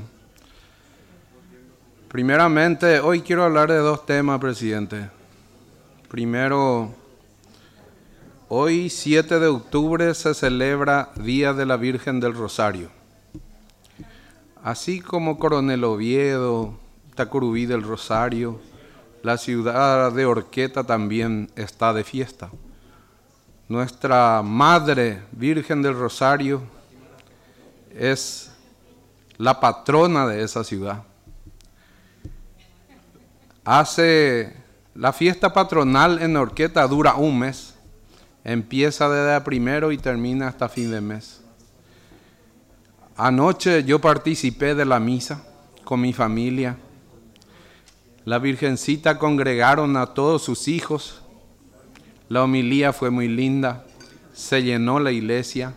Primeramente, hoy quiero hablar de dos temas, presidente. Primero, hoy siete de octubre se celebra Día de la Virgen del Rosario. Así como Coronel Oviedo, Tacurubí del Rosario, la ciudad de Horqueta también está de fiesta. Nuestra Madre Virgen del Rosario es la patrona de esa ciudad. Hace la fiesta patronal en Horqueta dura un mes, empieza desde el primero y termina hasta fin de mes. Anoche yo participé de la misa con mi familia. La Virgencita congregaron a todos sus hijos. La homilía fue muy linda. Se llenó la iglesia.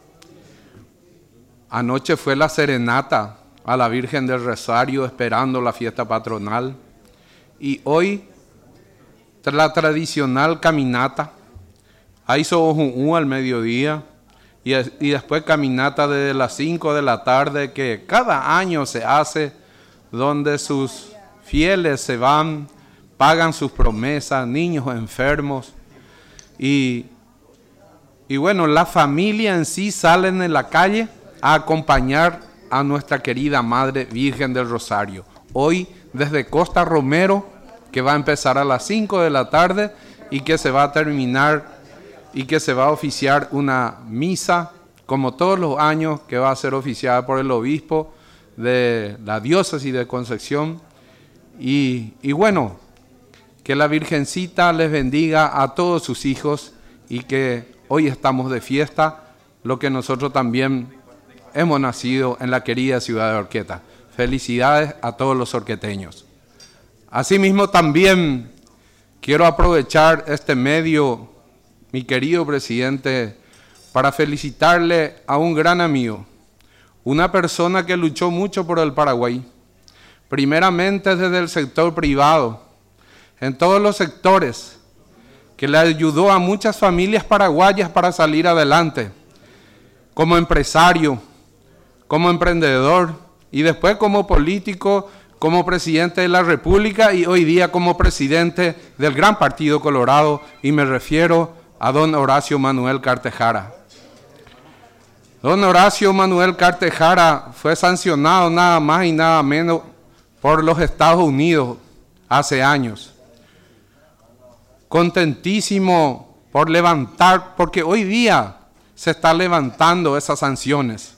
Anoche fue la serenata a la Virgen del Rosario esperando la fiesta patronal. Y hoy la tradicional caminata. Ahí hizo un al mediodía. Y, y después caminata desde las cinco de la tarde que cada año se hace donde sus fieles se van, pagan sus promesas, niños enfermos y, y bueno, la familia en sí salen en la calle a acompañar a nuestra querida Madre Virgen del Rosario. Hoy desde Costa Romero, que va a empezar a las cinco de la tarde y que se va a terminar y que se va a oficiar una misa, como todos los años, que va a ser oficiada por el obispo de la diócesis de Concepción. Y, y bueno, que la Virgencita les bendiga a todos sus hijos y que hoy estamos de fiesta, lo que nosotros también hemos nacido en la querida ciudad de Horqueta. Felicidades a todos los horqueteños. Asimismo también quiero aprovechar este medio, mi querido presidente, para felicitarle a un gran amigo, una persona que luchó mucho por el Paraguay, primeramente desde el sector privado, en todos los sectores, que le ayudó a muchas familias paraguayas para salir adelante, como empresario, como emprendedor y después como político, como presidente de la República y hoy día como presidente del Gran Partido Colorado, y me refiero a don Horacio Manuel Cartejara. Don Horacio Manuel Cartejara fue sancionado nada más y nada menos por los Estados Unidos hace años. Contentísimo por levantar, porque hoy día se está levantando esas sanciones.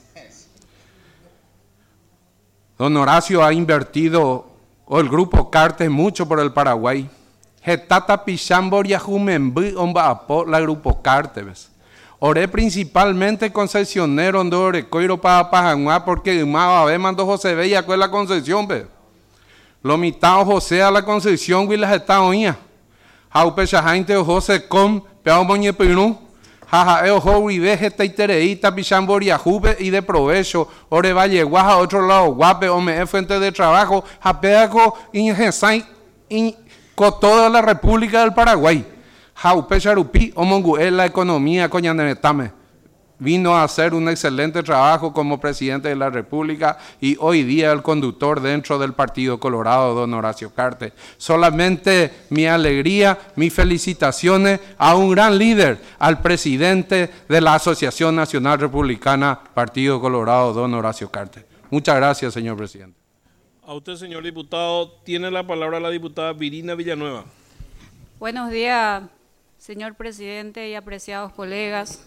Don Horacio ha invertido, o el grupo Carte, mucho por el Paraguay. Getata Pichambor Yajumembi Ombapo, la grupo Carte, ¿ves? Oré principalmente concesionero donde Orecoiro para Pajanguá, porque Maba ve mandó José Bella con la concesión, ¿ves? Lo mitad José a la concesión, y las estadounidenses. Jaupe Shajainte o José Com, Peao Moñe Pirú. Jaja, ojo, y vejeta y tereíta, pichamboria, jube y de provecho, ore valle, guaja, otro lado, guape, ome, fuente de trabajo, japeaco, ingesai, in, con toda la República del Paraguay. Jaupe Charupi, omongué, la economía, coñanetame. Vino a hacer un excelente trabajo como presidente de la República y hoy día el conductor dentro del Partido Colorado, don Horacio Carte. Solamente mi alegría, mis felicitaciones a un gran líder, al presidente de la Asociación Nacional Republicana, Partido Colorado, don Horacio Carte. Muchas gracias, señor presidente. A usted, señor diputado, tiene la palabra la diputada Virina Villanueva. Buenos días, señor presidente y apreciados colegas.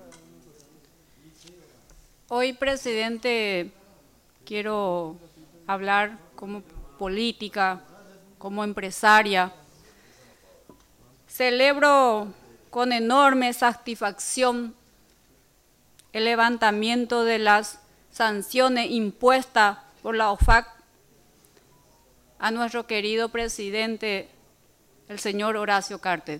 Hoy, presidente, quiero hablar como política, como empresaria. Celebro con enorme satisfacción el levantamiento de las sanciones impuestas por la O F A C a nuestro querido presidente, el señor Horacio Carte.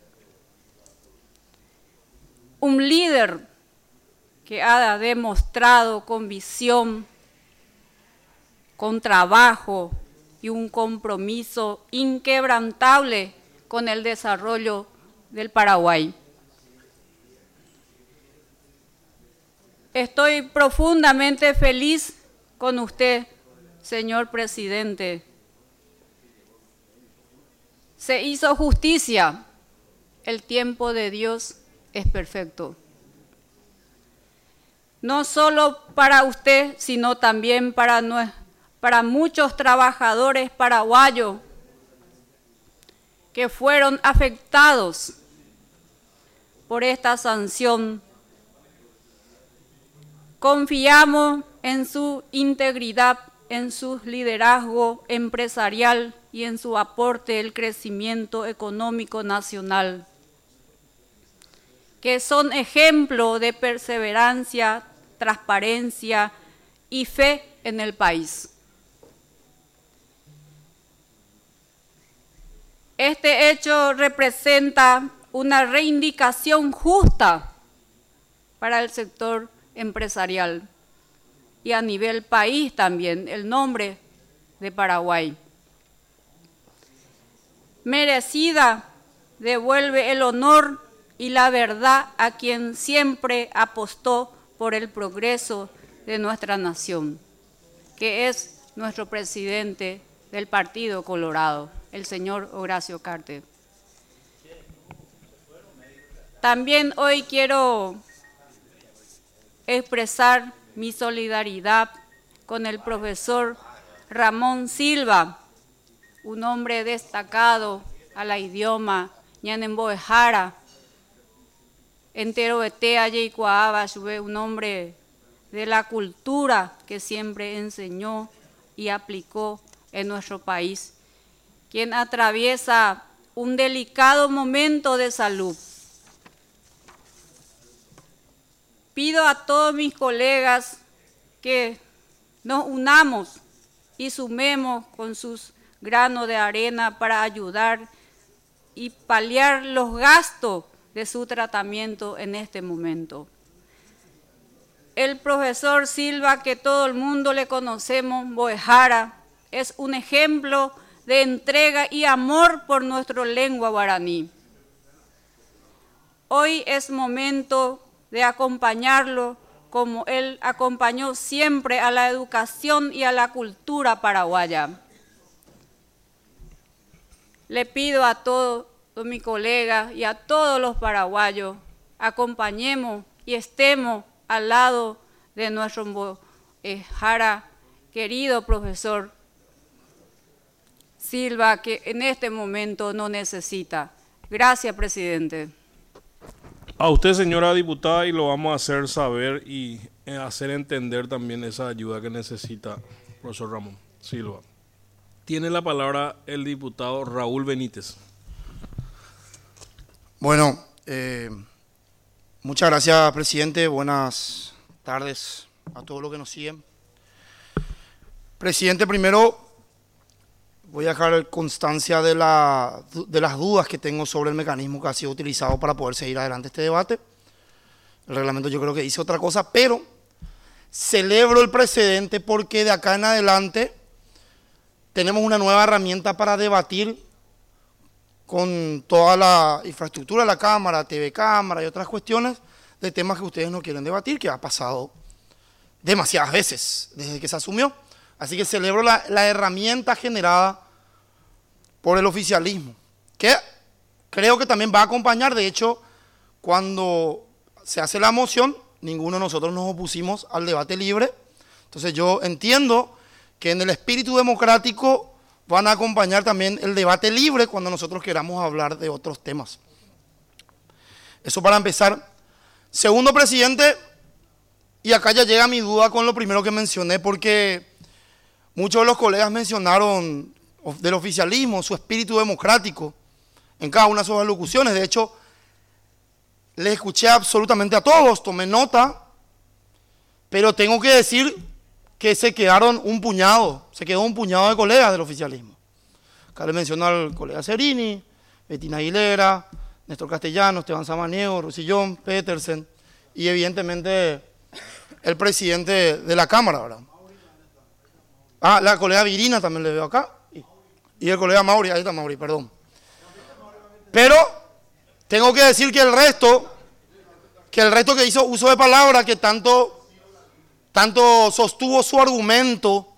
Un líder que ha demostrado con visión, con trabajo y un compromiso inquebrantable con el desarrollo del Paraguay. Estoy profundamente feliz con usted, señor presidente. Se hizo justicia. El tiempo de Dios es perfecto. No solo para usted, sino también para, para muchos trabajadores paraguayos que fueron afectados por esta sanción. Confiamos en su integridad, en su liderazgo empresarial y en su aporte al crecimiento económico nacional, que son ejemplo de perseverancia, transparencia y fe en el país. Este hecho representa una reivindicación justa para el sector empresarial y a nivel país también, el nombre de Paraguay. Merecida devuelve el honor y la verdad a quien siempre apostó por el progreso de nuestra nación, que es nuestro presidente del Partido Colorado, el señor Horacio Carte. También hoy quiero expresar mi solidaridad con el profesor Ramón Silva, un hombre destacado a la idioma ñanemboejara, entero etea yeicuaaba, un hombre de la cultura que siempre enseñó y aplicó en nuestro país, quien atraviesa un delicado momento de salud. Pido a todos mis colegas que nos unamos y sumemos con sus granos de arena para ayudar y paliar los gastos de su tratamiento en este momento. El profesor Silva, que todo el mundo le conocemos, Boejara, es un ejemplo de entrega y amor por nuestra lengua guaraní. Hoy es momento de acompañarlo como él acompañó siempre a la educación y a la cultura paraguaya. Le pido a todos mis colegas y a todos los paraguayos, acompañemos y estemos al lado de nuestro eh, Jara, querido profesor Silva, que en este momento no necesita. Gracias, presidente. A usted, señora diputada, y lo vamos a hacer saber y eh, hacer entender también esa ayuda que necesita, profesor Ramón Silva. Tiene la palabra el diputado Raúl Benítez. Bueno, eh, muchas gracias, presidente. Buenas tardes a todos los que nos siguen. Presidente, primero voy a dejar constancia de, la, de las dudas que tengo sobre el mecanismo que ha sido utilizado para poder seguir adelante este debate. El reglamento yo creo que dice otra cosa, pero celebro el precedente porque de acá en adelante tenemos una nueva herramienta para debatir con toda la infraestructura de la Cámara, T V Cámara y otras cuestiones de temas que ustedes no quieren debatir, que ha pasado demasiadas veces desde que se asumió. Así que celebro la, la herramienta generada por el oficialismo, que creo que también va a acompañar. De hecho, cuando se hace la moción, ninguno de nosotros nos opusimos al debate libre. Entonces yo entiendo que en el espíritu democrático van a acompañar también el debate libre cuando nosotros queramos hablar de otros temas. Eso para empezar. Segundo, presidente, y acá ya llega mi duda con lo primero que mencioné, porque muchos de los colegas mencionaron del oficialismo, su espíritu democrático, en cada una de sus alocuciones. De hecho, les escuché absolutamente a todos, tomé nota, pero tengo que decir que se quedaron un puñado, se quedó un puñado de colegas del oficialismo. Acá le menciono al colega Cerini, Betina Aguilera, Néstor Castellano, Esteban Samaniego, Rosillón, Petersen y evidentemente el presidente de la Cámara, ¿verdad? Ah, la colega Virina también le veo acá. Y el colega Mauri, ahí está Mauri, perdón. Pero tengo que decir que el resto, que el resto que hizo uso de palabra, que tanto, tanto sostuvo su argumento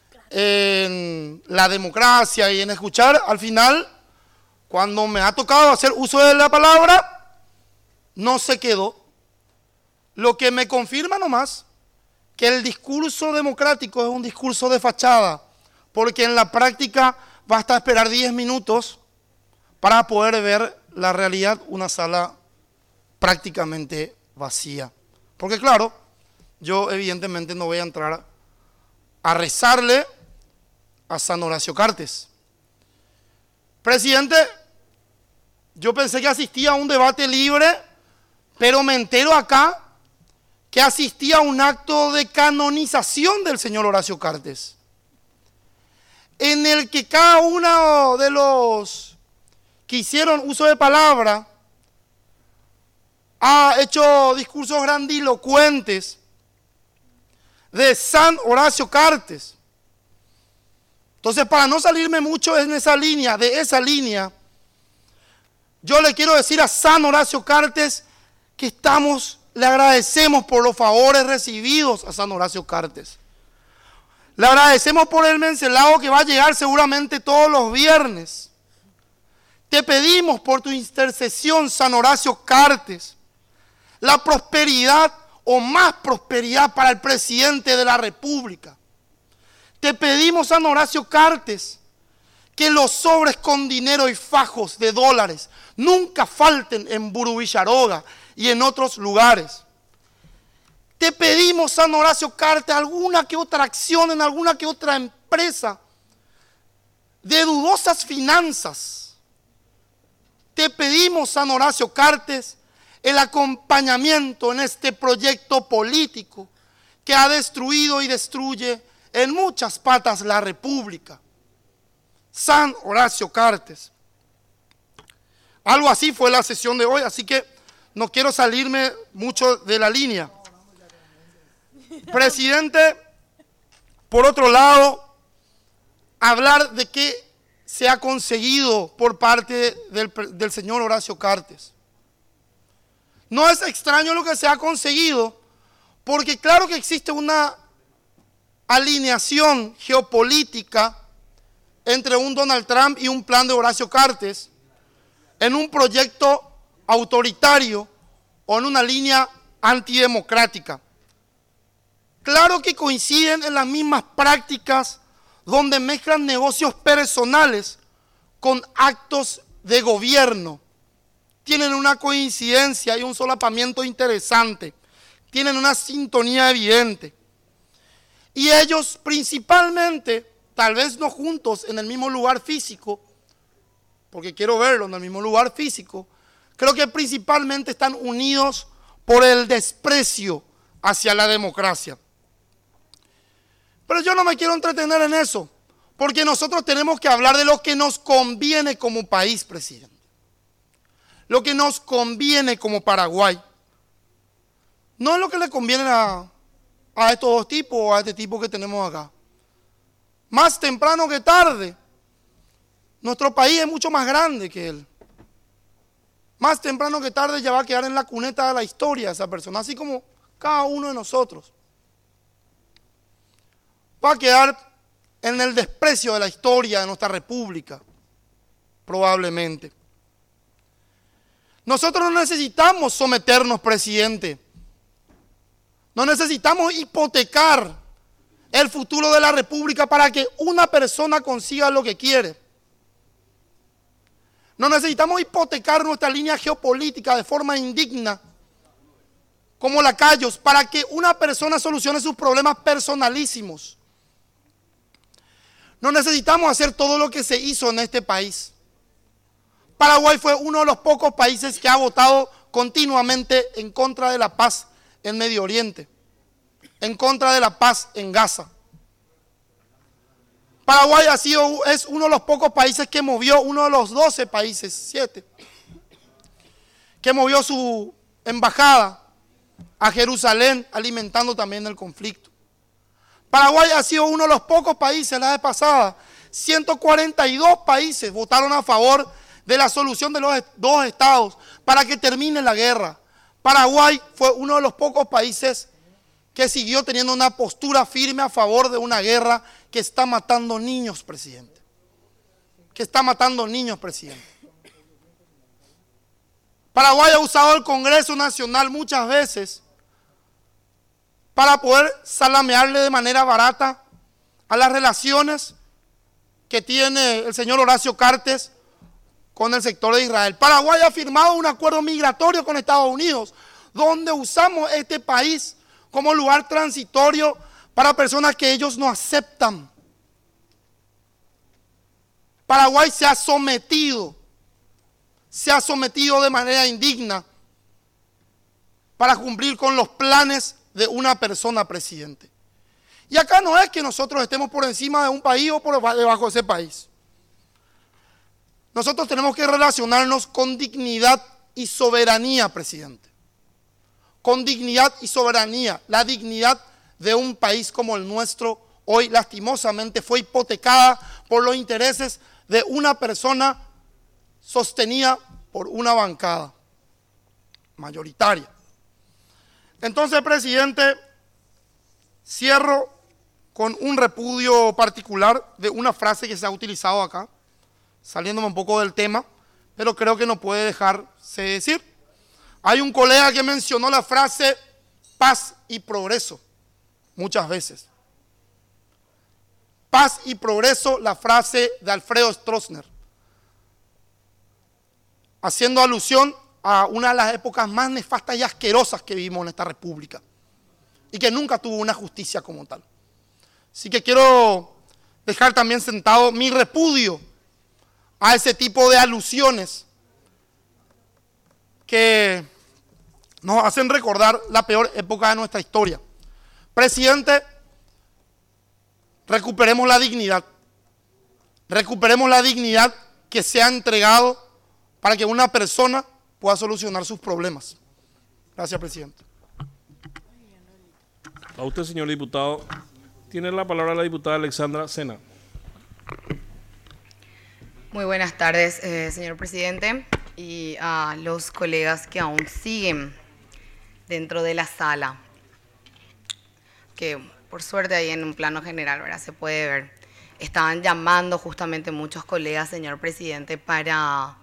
en la democracia y en escuchar, al final, cuando me ha tocado hacer uso de la palabra, no se quedó. Lo que me confirma nomás que el discurso democrático es un discurso de fachada, porque en la práctica basta esperar diez minutos para poder ver la realidad, una sala prácticamente vacía. Porque claro, yo evidentemente no voy a entrar a rezarle a San Horacio Cartes. Presidente, yo pensé que asistía a un debate libre, pero me entero acá que asistía a un acto de canonización del señor Horacio Cartes, en el que cada uno de los que hicieron uso de palabra ha hecho discursos grandilocuentes de San Horacio Cartes. Entonces, para no salirme mucho en esa línea, de esa línea, yo le quiero decir a San Horacio Cartes que estamos, le agradecemos por los favores recibidos a San Horacio Cartes. Le agradecemos por el mencelado que va a llegar seguramente todos los viernes. Te pedimos por tu intercesión, San Horacio Cartes, la prosperidad o más prosperidad para el presidente de la República. Te pedimos, San Horacio Cartes, que los sobres con dinero y fajos de dólares nunca falten en Burubillaroga y en otros lugares. Te pedimos, San Horacio Cartes, alguna que otra acción en alguna que otra empresa de dudosas finanzas. Te pedimos, San Horacio Cartes, el acompañamiento en este proyecto político que ha destruido y destruye en muchas patas la República. San Horacio Cartes. Algo así fue la sesión de hoy, así que no quiero salirme mucho de la línea. Presidente, por otro lado, hablar de qué se ha conseguido por parte del, del señor Horacio Cartes. No es extraño lo que se ha conseguido, porque claro que existe una alineación geopolítica entre un Donald Trump y un plan de Horacio Cartes en un proyecto autoritario o en una línea antidemocrática. Claro que coinciden en las mismas prácticas donde mezclan negocios personales con actos de gobierno. Tienen una coincidencia y un solapamiento interesante. Tienen una sintonía evidente. Y ellos principalmente, tal vez no juntos en el mismo lugar físico, porque quiero verlo en el mismo lugar físico, creo que principalmente están unidos por el desprecio hacia la democracia. Pero yo no me quiero entretener en eso, porque nosotros tenemos que hablar de lo que nos conviene como país, presidente. Lo que nos conviene como Paraguay. No es lo que le conviene a, a estos dos tipos o a este tipo que tenemos acá. Más temprano que tarde, nuestro país es mucho más grande que él. Más temprano que tarde ya va a quedar en la cuneta de la historia esa persona, así como cada uno de nosotros. Va a quedar en el desprecio de la historia de nuestra república, probablemente. Nosotros no necesitamos someternos, presidente. No necesitamos hipotecar el futuro de la república para que una persona consiga lo que quiere. No necesitamos hipotecar nuestra línea geopolítica de forma indigna, como lacayos, para que una persona solucione sus problemas personalísimos. No necesitamos hacer todo lo que se hizo en este país. Paraguay fue uno de los pocos países que ha votado continuamente en contra de la paz en Medio Oriente, en contra de la paz en Gaza. Paraguay ha sido, es uno de los pocos países que movió, uno de los doce países, siete, que movió su embajada a Jerusalén, alimentando también el conflicto. Paraguay ha sido uno de los pocos países, la vez pasada, ciento cuarenta y dos países votaron a favor de la solución de los dos estados para que termine la guerra. Paraguay fue uno de los pocos países que siguió teniendo una postura firme a favor de una guerra que está matando niños, presidente. Que está matando niños, presidente. Paraguay ha usado el Congreso Nacional muchas veces para poder salamearle de manera barata a las relaciones que tiene el señor Horacio Cartes con el sector de Israel. Paraguay ha firmado un acuerdo migratorio con Estados Unidos, donde usamos este país como lugar transitorio para personas que ellos no aceptan. Paraguay se ha sometido, se ha sometido de manera indigna para cumplir con los planes de una persona, presidente. Y acá no es que nosotros estemos por encima de un país o por debajo de ese país. Nosotros tenemos que relacionarnos con dignidad y soberanía, presidente. Con dignidad y soberanía. La dignidad de un país como el nuestro hoy lastimosamente fue hipotecada por los intereses de una persona sostenida por una bancada mayoritaria. Entonces, presidente, cierro con un repudio particular de una frase que se ha utilizado acá, saliéndome un poco del tema, pero creo que no puede dejarse decir. Hay un colega que mencionó la frase paz y progreso muchas veces. Paz y progreso, la frase de Alfredo Stroessner, haciendo alusión a una de las épocas más nefastas y asquerosas que vivimos en esta república y que nunca tuvo una justicia como tal. Así que quiero dejar también sentado mi repudio a ese tipo de alusiones que nos hacen recordar la peor época de nuestra historia. Presidente, recuperemos la dignidad, recuperemos la dignidad que se ha entregado para que una persona pueda solucionar sus problemas. Gracias, presidente. A usted, señor diputado. Tiene la palabra la diputada Alexandra Sena. Muy buenas tardes, eh, señor presidente, y a los colegas que aún siguen dentro de la sala, que por suerte ahí en un plano general, ¿verdad?, se puede ver. estaban llamando justamente muchos colegas, señor presidente, para,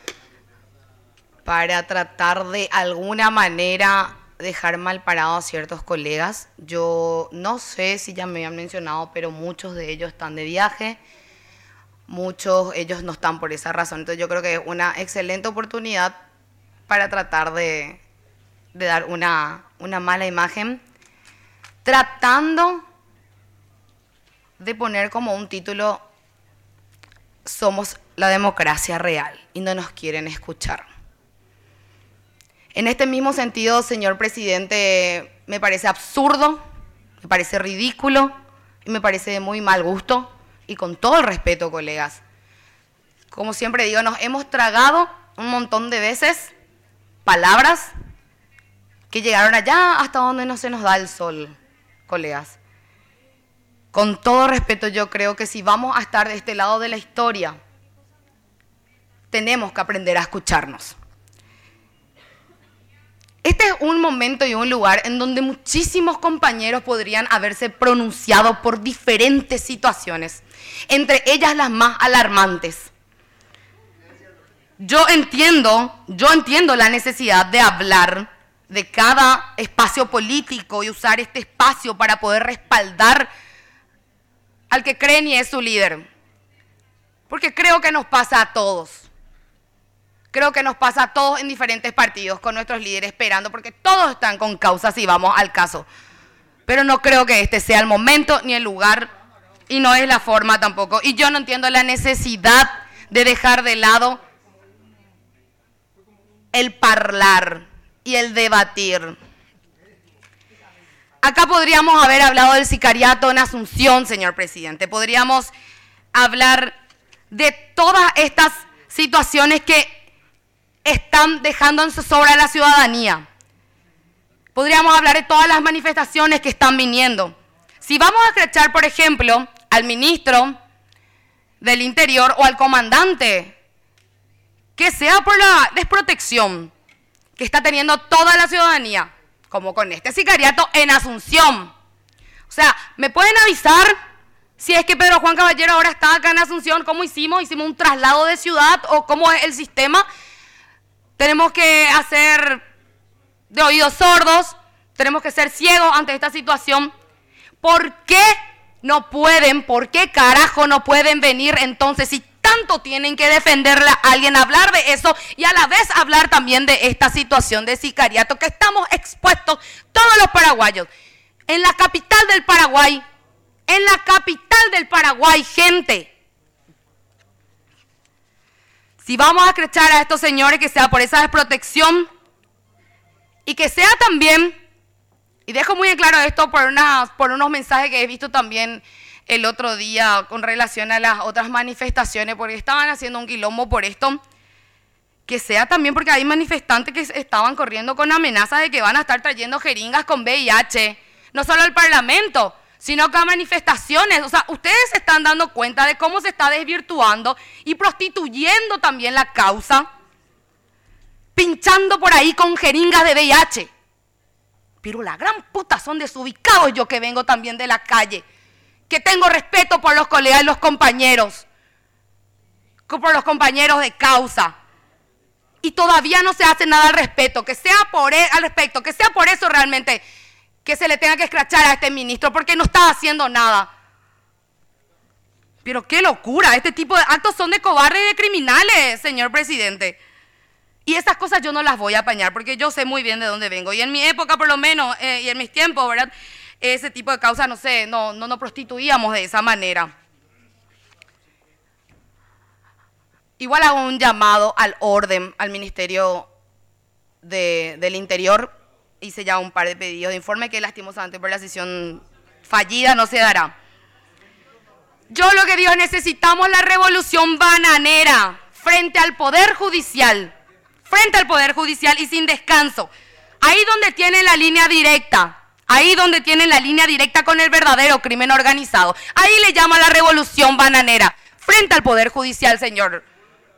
para tratar de alguna manera dejar mal parados a ciertos colegas. Yo no sé si ya me habían mencionado, pero muchos de ellos están de viaje, muchos ellos no están por esa razón. Entonces yo creo que es una excelente oportunidad para tratar de, de dar una, una mala imagen, tratando de poner como un título: somos la democracia real, y no nos quieren escuchar. En este mismo sentido, señor presidente, me parece absurdo, me parece ridículo y me parece de muy mal gusto, y con todo el respeto, colegas. Como siempre digo, nos hemos tragado un montón de veces palabras que llegaron allá hasta donde no se nos da el sol, colegas. Con todo respeto, yo creo que si vamos a estar de este lado de la historia, tenemos que aprender a escucharnos. Este es un momento y un lugar en donde muchísimos compañeros podrían haberse pronunciado por diferentes situaciones, entre ellas las más alarmantes. Yo entiendo, yo entiendo la necesidad de hablar de cada espacio político y usar este espacio para poder respaldar al que creen y es su líder. Porque creo que nos pasa a todos. Creo que nos pasa a todos en diferentes partidos con nuestros líderes esperando, porque todos están con causas y vamos al caso. Pero no creo que este sea el momento ni el lugar, y no es la forma tampoco. Y yo no entiendo la necesidad de dejar de lado el parlar y el debatir. Acá podríamos haber hablado del sicariato en Asunción, señor presidente. Podríamos hablar de todas estas situaciones que están dejando en zozobra a la ciudadanía. Podríamos hablar de todas las manifestaciones que están viniendo. Si vamos a escrachar, por ejemplo, al ministro del Interior o al comandante, que sea por la desprotección que está teniendo toda la ciudadanía, como con este sicariato en Asunción. O sea, ¿me pueden avisar si es que Pedro Juan Caballero ahora está acá en Asunción? ¿Cómo hicimos? ¿Hicimos un traslado de ciudad o cómo es el sistema? Tenemos que hacer de oídos sordos, tenemos que ser ciegos ante esta situación. ¿Por qué no pueden, por qué carajo no pueden venir entonces, si tanto tienen que defenderla a alguien, hablar de eso y a la vez hablar también de esta situación de sicariato que estamos expuestos todos los paraguayos? En la capital del Paraguay, en la capital del Paraguay, gente. Si vamos a escrachar a estos señores, que sea por esa desprotección y que sea también, y dejo muy en claro esto por, unas, por unos mensajes que he visto también el otro día con relación a las otras manifestaciones, porque estaban haciendo un quilombo por esto, que sea también porque hay manifestantes que estaban corriendo con amenazas de que van a estar trayendo jeringas con V I H, no solo al Parlamento, sino que a manifestaciones. O sea, ustedes se están dando cuenta de cómo se está desvirtuando y prostituyendo también la causa, pinchando por ahí con jeringas de V I H. Pero la gran puta son desubicados, yo que vengo también de la calle, que tengo respeto por los colegas y los compañeros, por los compañeros de causa, y todavía no se hace nada al respecto, que sea por e- al respecto, que sea por eso realmente que se le tenga que escrachar a este ministro, porque no está haciendo nada. Pero qué locura, este tipo de actos son de cobardes y de criminales, señor presidente. Y esas cosas yo no las voy a apañar, porque yo sé muy bien de dónde vengo. Y en mi época, por lo menos, eh, y en mis tiempos, ¿verdad? Ese tipo de causas, no sé, no, no nos prostituíamos de esa manera. Igual hago un llamado al orden, al Ministerio de, del Interior. Hice ya un par de pedidos de informe que lastimosamente por la sesión fallida no se dará. Yo lo que digo es: necesitamos la revolución bananera frente al Poder Judicial, frente al Poder Judicial y sin descanso. Ahí donde tienen la línea directa, ahí donde tienen la línea directa con el verdadero crimen organizado. Ahí le llamo a la revolución bananera, frente al Poder Judicial, señor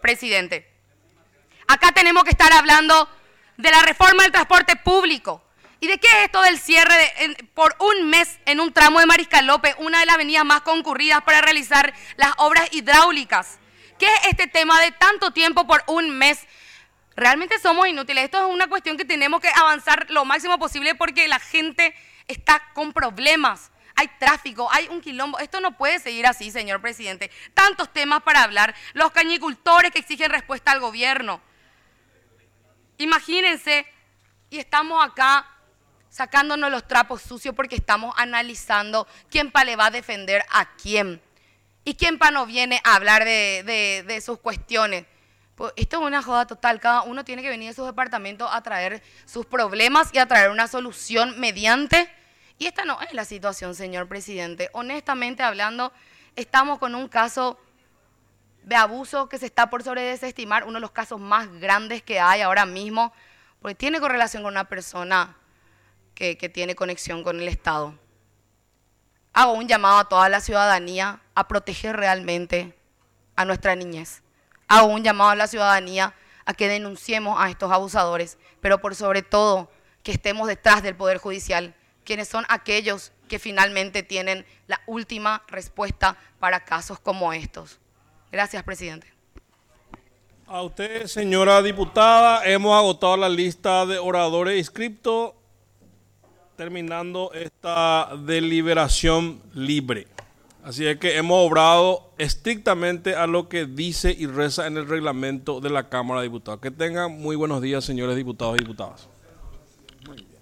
presidente. Acá tenemos que estar hablando de la reforma del transporte público, ¿Y de qué es esto del cierre de, en, por un mes en un tramo de Mariscal López, una de las avenidas más concurridas para realizar las obras hidráulicas? ¿Qué es este tema de tanto tiempo por un mes? Realmente somos inútiles. Esto es una cuestión que tenemos que avanzar lo máximo posible porque la gente está con problemas. Hay tráfico, hay un quilombo. Esto no puede seguir así, señor presidente. Tantos temas para hablar. Los cañicultores que exigen respuesta al gobierno. Imagínense, y estamos acá sacándonos los trapos sucios porque estamos analizando quién pa le va a defender a quién. Y quién pa no viene a hablar de, de, de sus cuestiones. Pues esto es una joda total. Cada uno tiene que venir de sus departamentos a traer sus problemas y a traer una solución mediante. Y esta no es la situación, señor presidente. Honestamente hablando, estamos con un caso de abuso que se está por sobredesestimar, uno de los casos más grandes que hay ahora mismo, porque tiene correlación con una persona que, que tiene conexión con el Estado. Hago un llamado a toda la ciudadanía a proteger realmente a nuestra niñez. Hago un llamado a la ciudadanía a que denunciemos a estos abusadores, pero por sobre todo que estemos detrás del Poder Judicial, quienes son aquellos que finalmente tienen la última respuesta para casos como estos. Gracias, presidente. A usted, señora diputada, hemos agotado la lista de oradores inscriptos, terminando esta deliberación libre. Así es que hemos obrado estrictamente a lo que dice y reza en el reglamento de la Cámara de Diputados. Que tengan muy buenos días, señores diputados y diputadas. Muy bien.